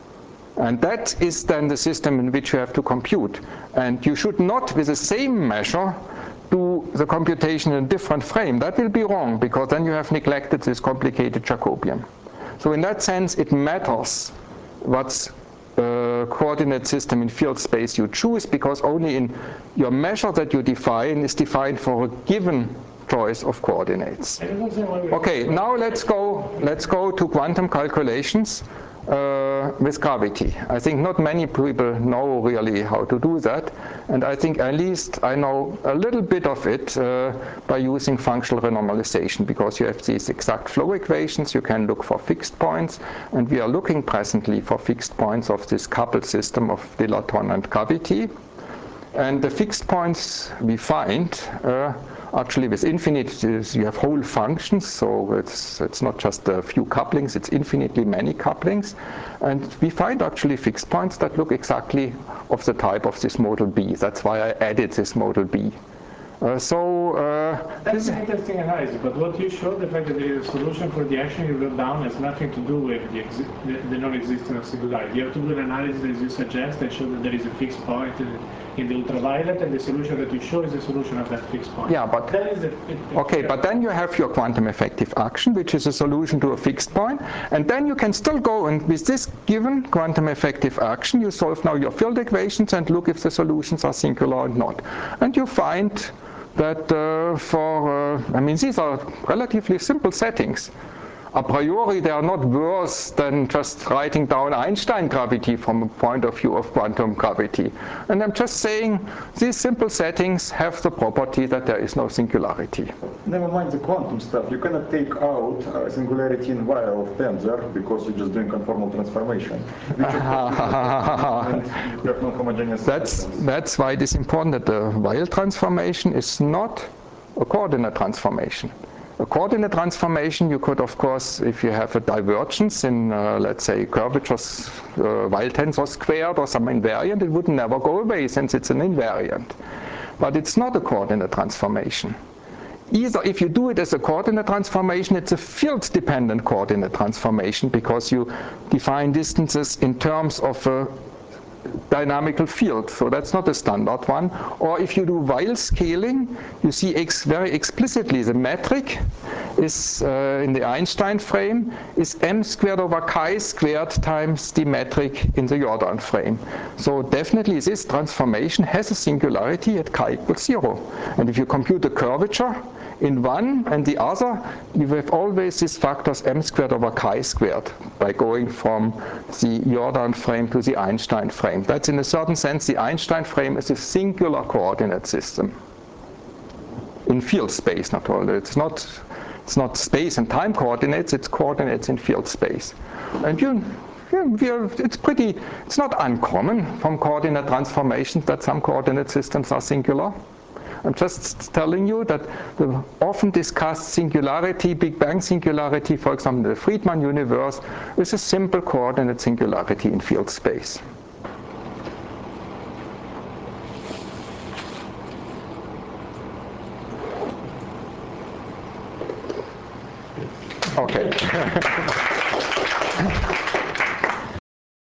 And that is then the system in which you have to compute. And you should not, with the same measure, do the computation in a different frame. That will be wrong, because then you have neglected this complicated Jacobian. So in that sense, it matters what uh, coordinate system in field space you choose, because only in your measure that you define is defined for a given choice of coordinates. Okay, now let's go, let's go to quantum calculations. Uh, with gravity. I think not many people know really how to do that, and I think at least I know a little bit of it uh, by using functional renormalization, because you have these exact flow equations, you can look for fixed points, and we are looking presently for fixed points of this coupled system of dilaton and gravity. And the fixed points we find uh, Actually, with infinite, you have whole functions, so it's, it's not just a few couplings, it's infinitely many couplings. And we find actually fixed points that look exactly of the type of this model B. That's why I added this model B. Uh, so uh, that's an interesting analysis, but what you showed, the fact that there is a solution for the action you wrote down, has nothing to do with the, the, the non-existence of singularity. You have to do an analysis as you suggest and show that there is a fixed point in, in the ultraviolet, and the solution that you show is the solution of that fixed point. Yeah, but that is a, it, okay, but then you have your quantum effective action, which is a solution to a fixed point, and then you can still go and with this given quantum effective action, you solve now your field equations and look if the solutions are singular or not, and you find that uh, for, uh, I mean, these are relatively simple settings. A priori, they are not worse than just writing down Einstein gravity from a point of view of quantum gravity. And I'm just saying these simple settings have the property that there is no singularity. Never mind the quantum stuff. You cannot take out uh, singularity in Weyl tensor because you're just doing conformal transformation. Which of course you have non-homogeneous that's, systems. that's why it is important that the Weyl transformation is not a coordinate transformation. A coordinate transformation, you could, of course, if you have a divergence in, uh, let's say, curvatures, uh, Weyl tensor squared or some invariant, it would never go away since it's an invariant. But it's not a coordinate transformation. Either if you do it as a coordinate transformation, it's a field-dependent coordinate transformation because you define distances in terms of a dynamical field, so that's not a standard one. Or if you do Weyl scaling, you see ex very explicitly the metric is uh, in the Einstein frame is m squared over chi squared times the metric in the Jordan frame. So definitely this transformation has a singularity at chi equals zero. And if you compute the curvature in one and the other, you have always these factors m squared over chi squared by going from the Jordan frame to the Einstein frame. That's in a certain sense, the Einstein frame is a singular coordinate system in field space, not only. It's not, it's not space and time coordinates, it's coordinates in field space. And you, you, it's pretty, it's not uncommon from coordinate transformations that some coordinate systems are singular. I'm just telling you that the often discussed singularity, Big Bang singularity, for example, in the Friedmann universe, is a simple coordinate singularity in field space. Okay.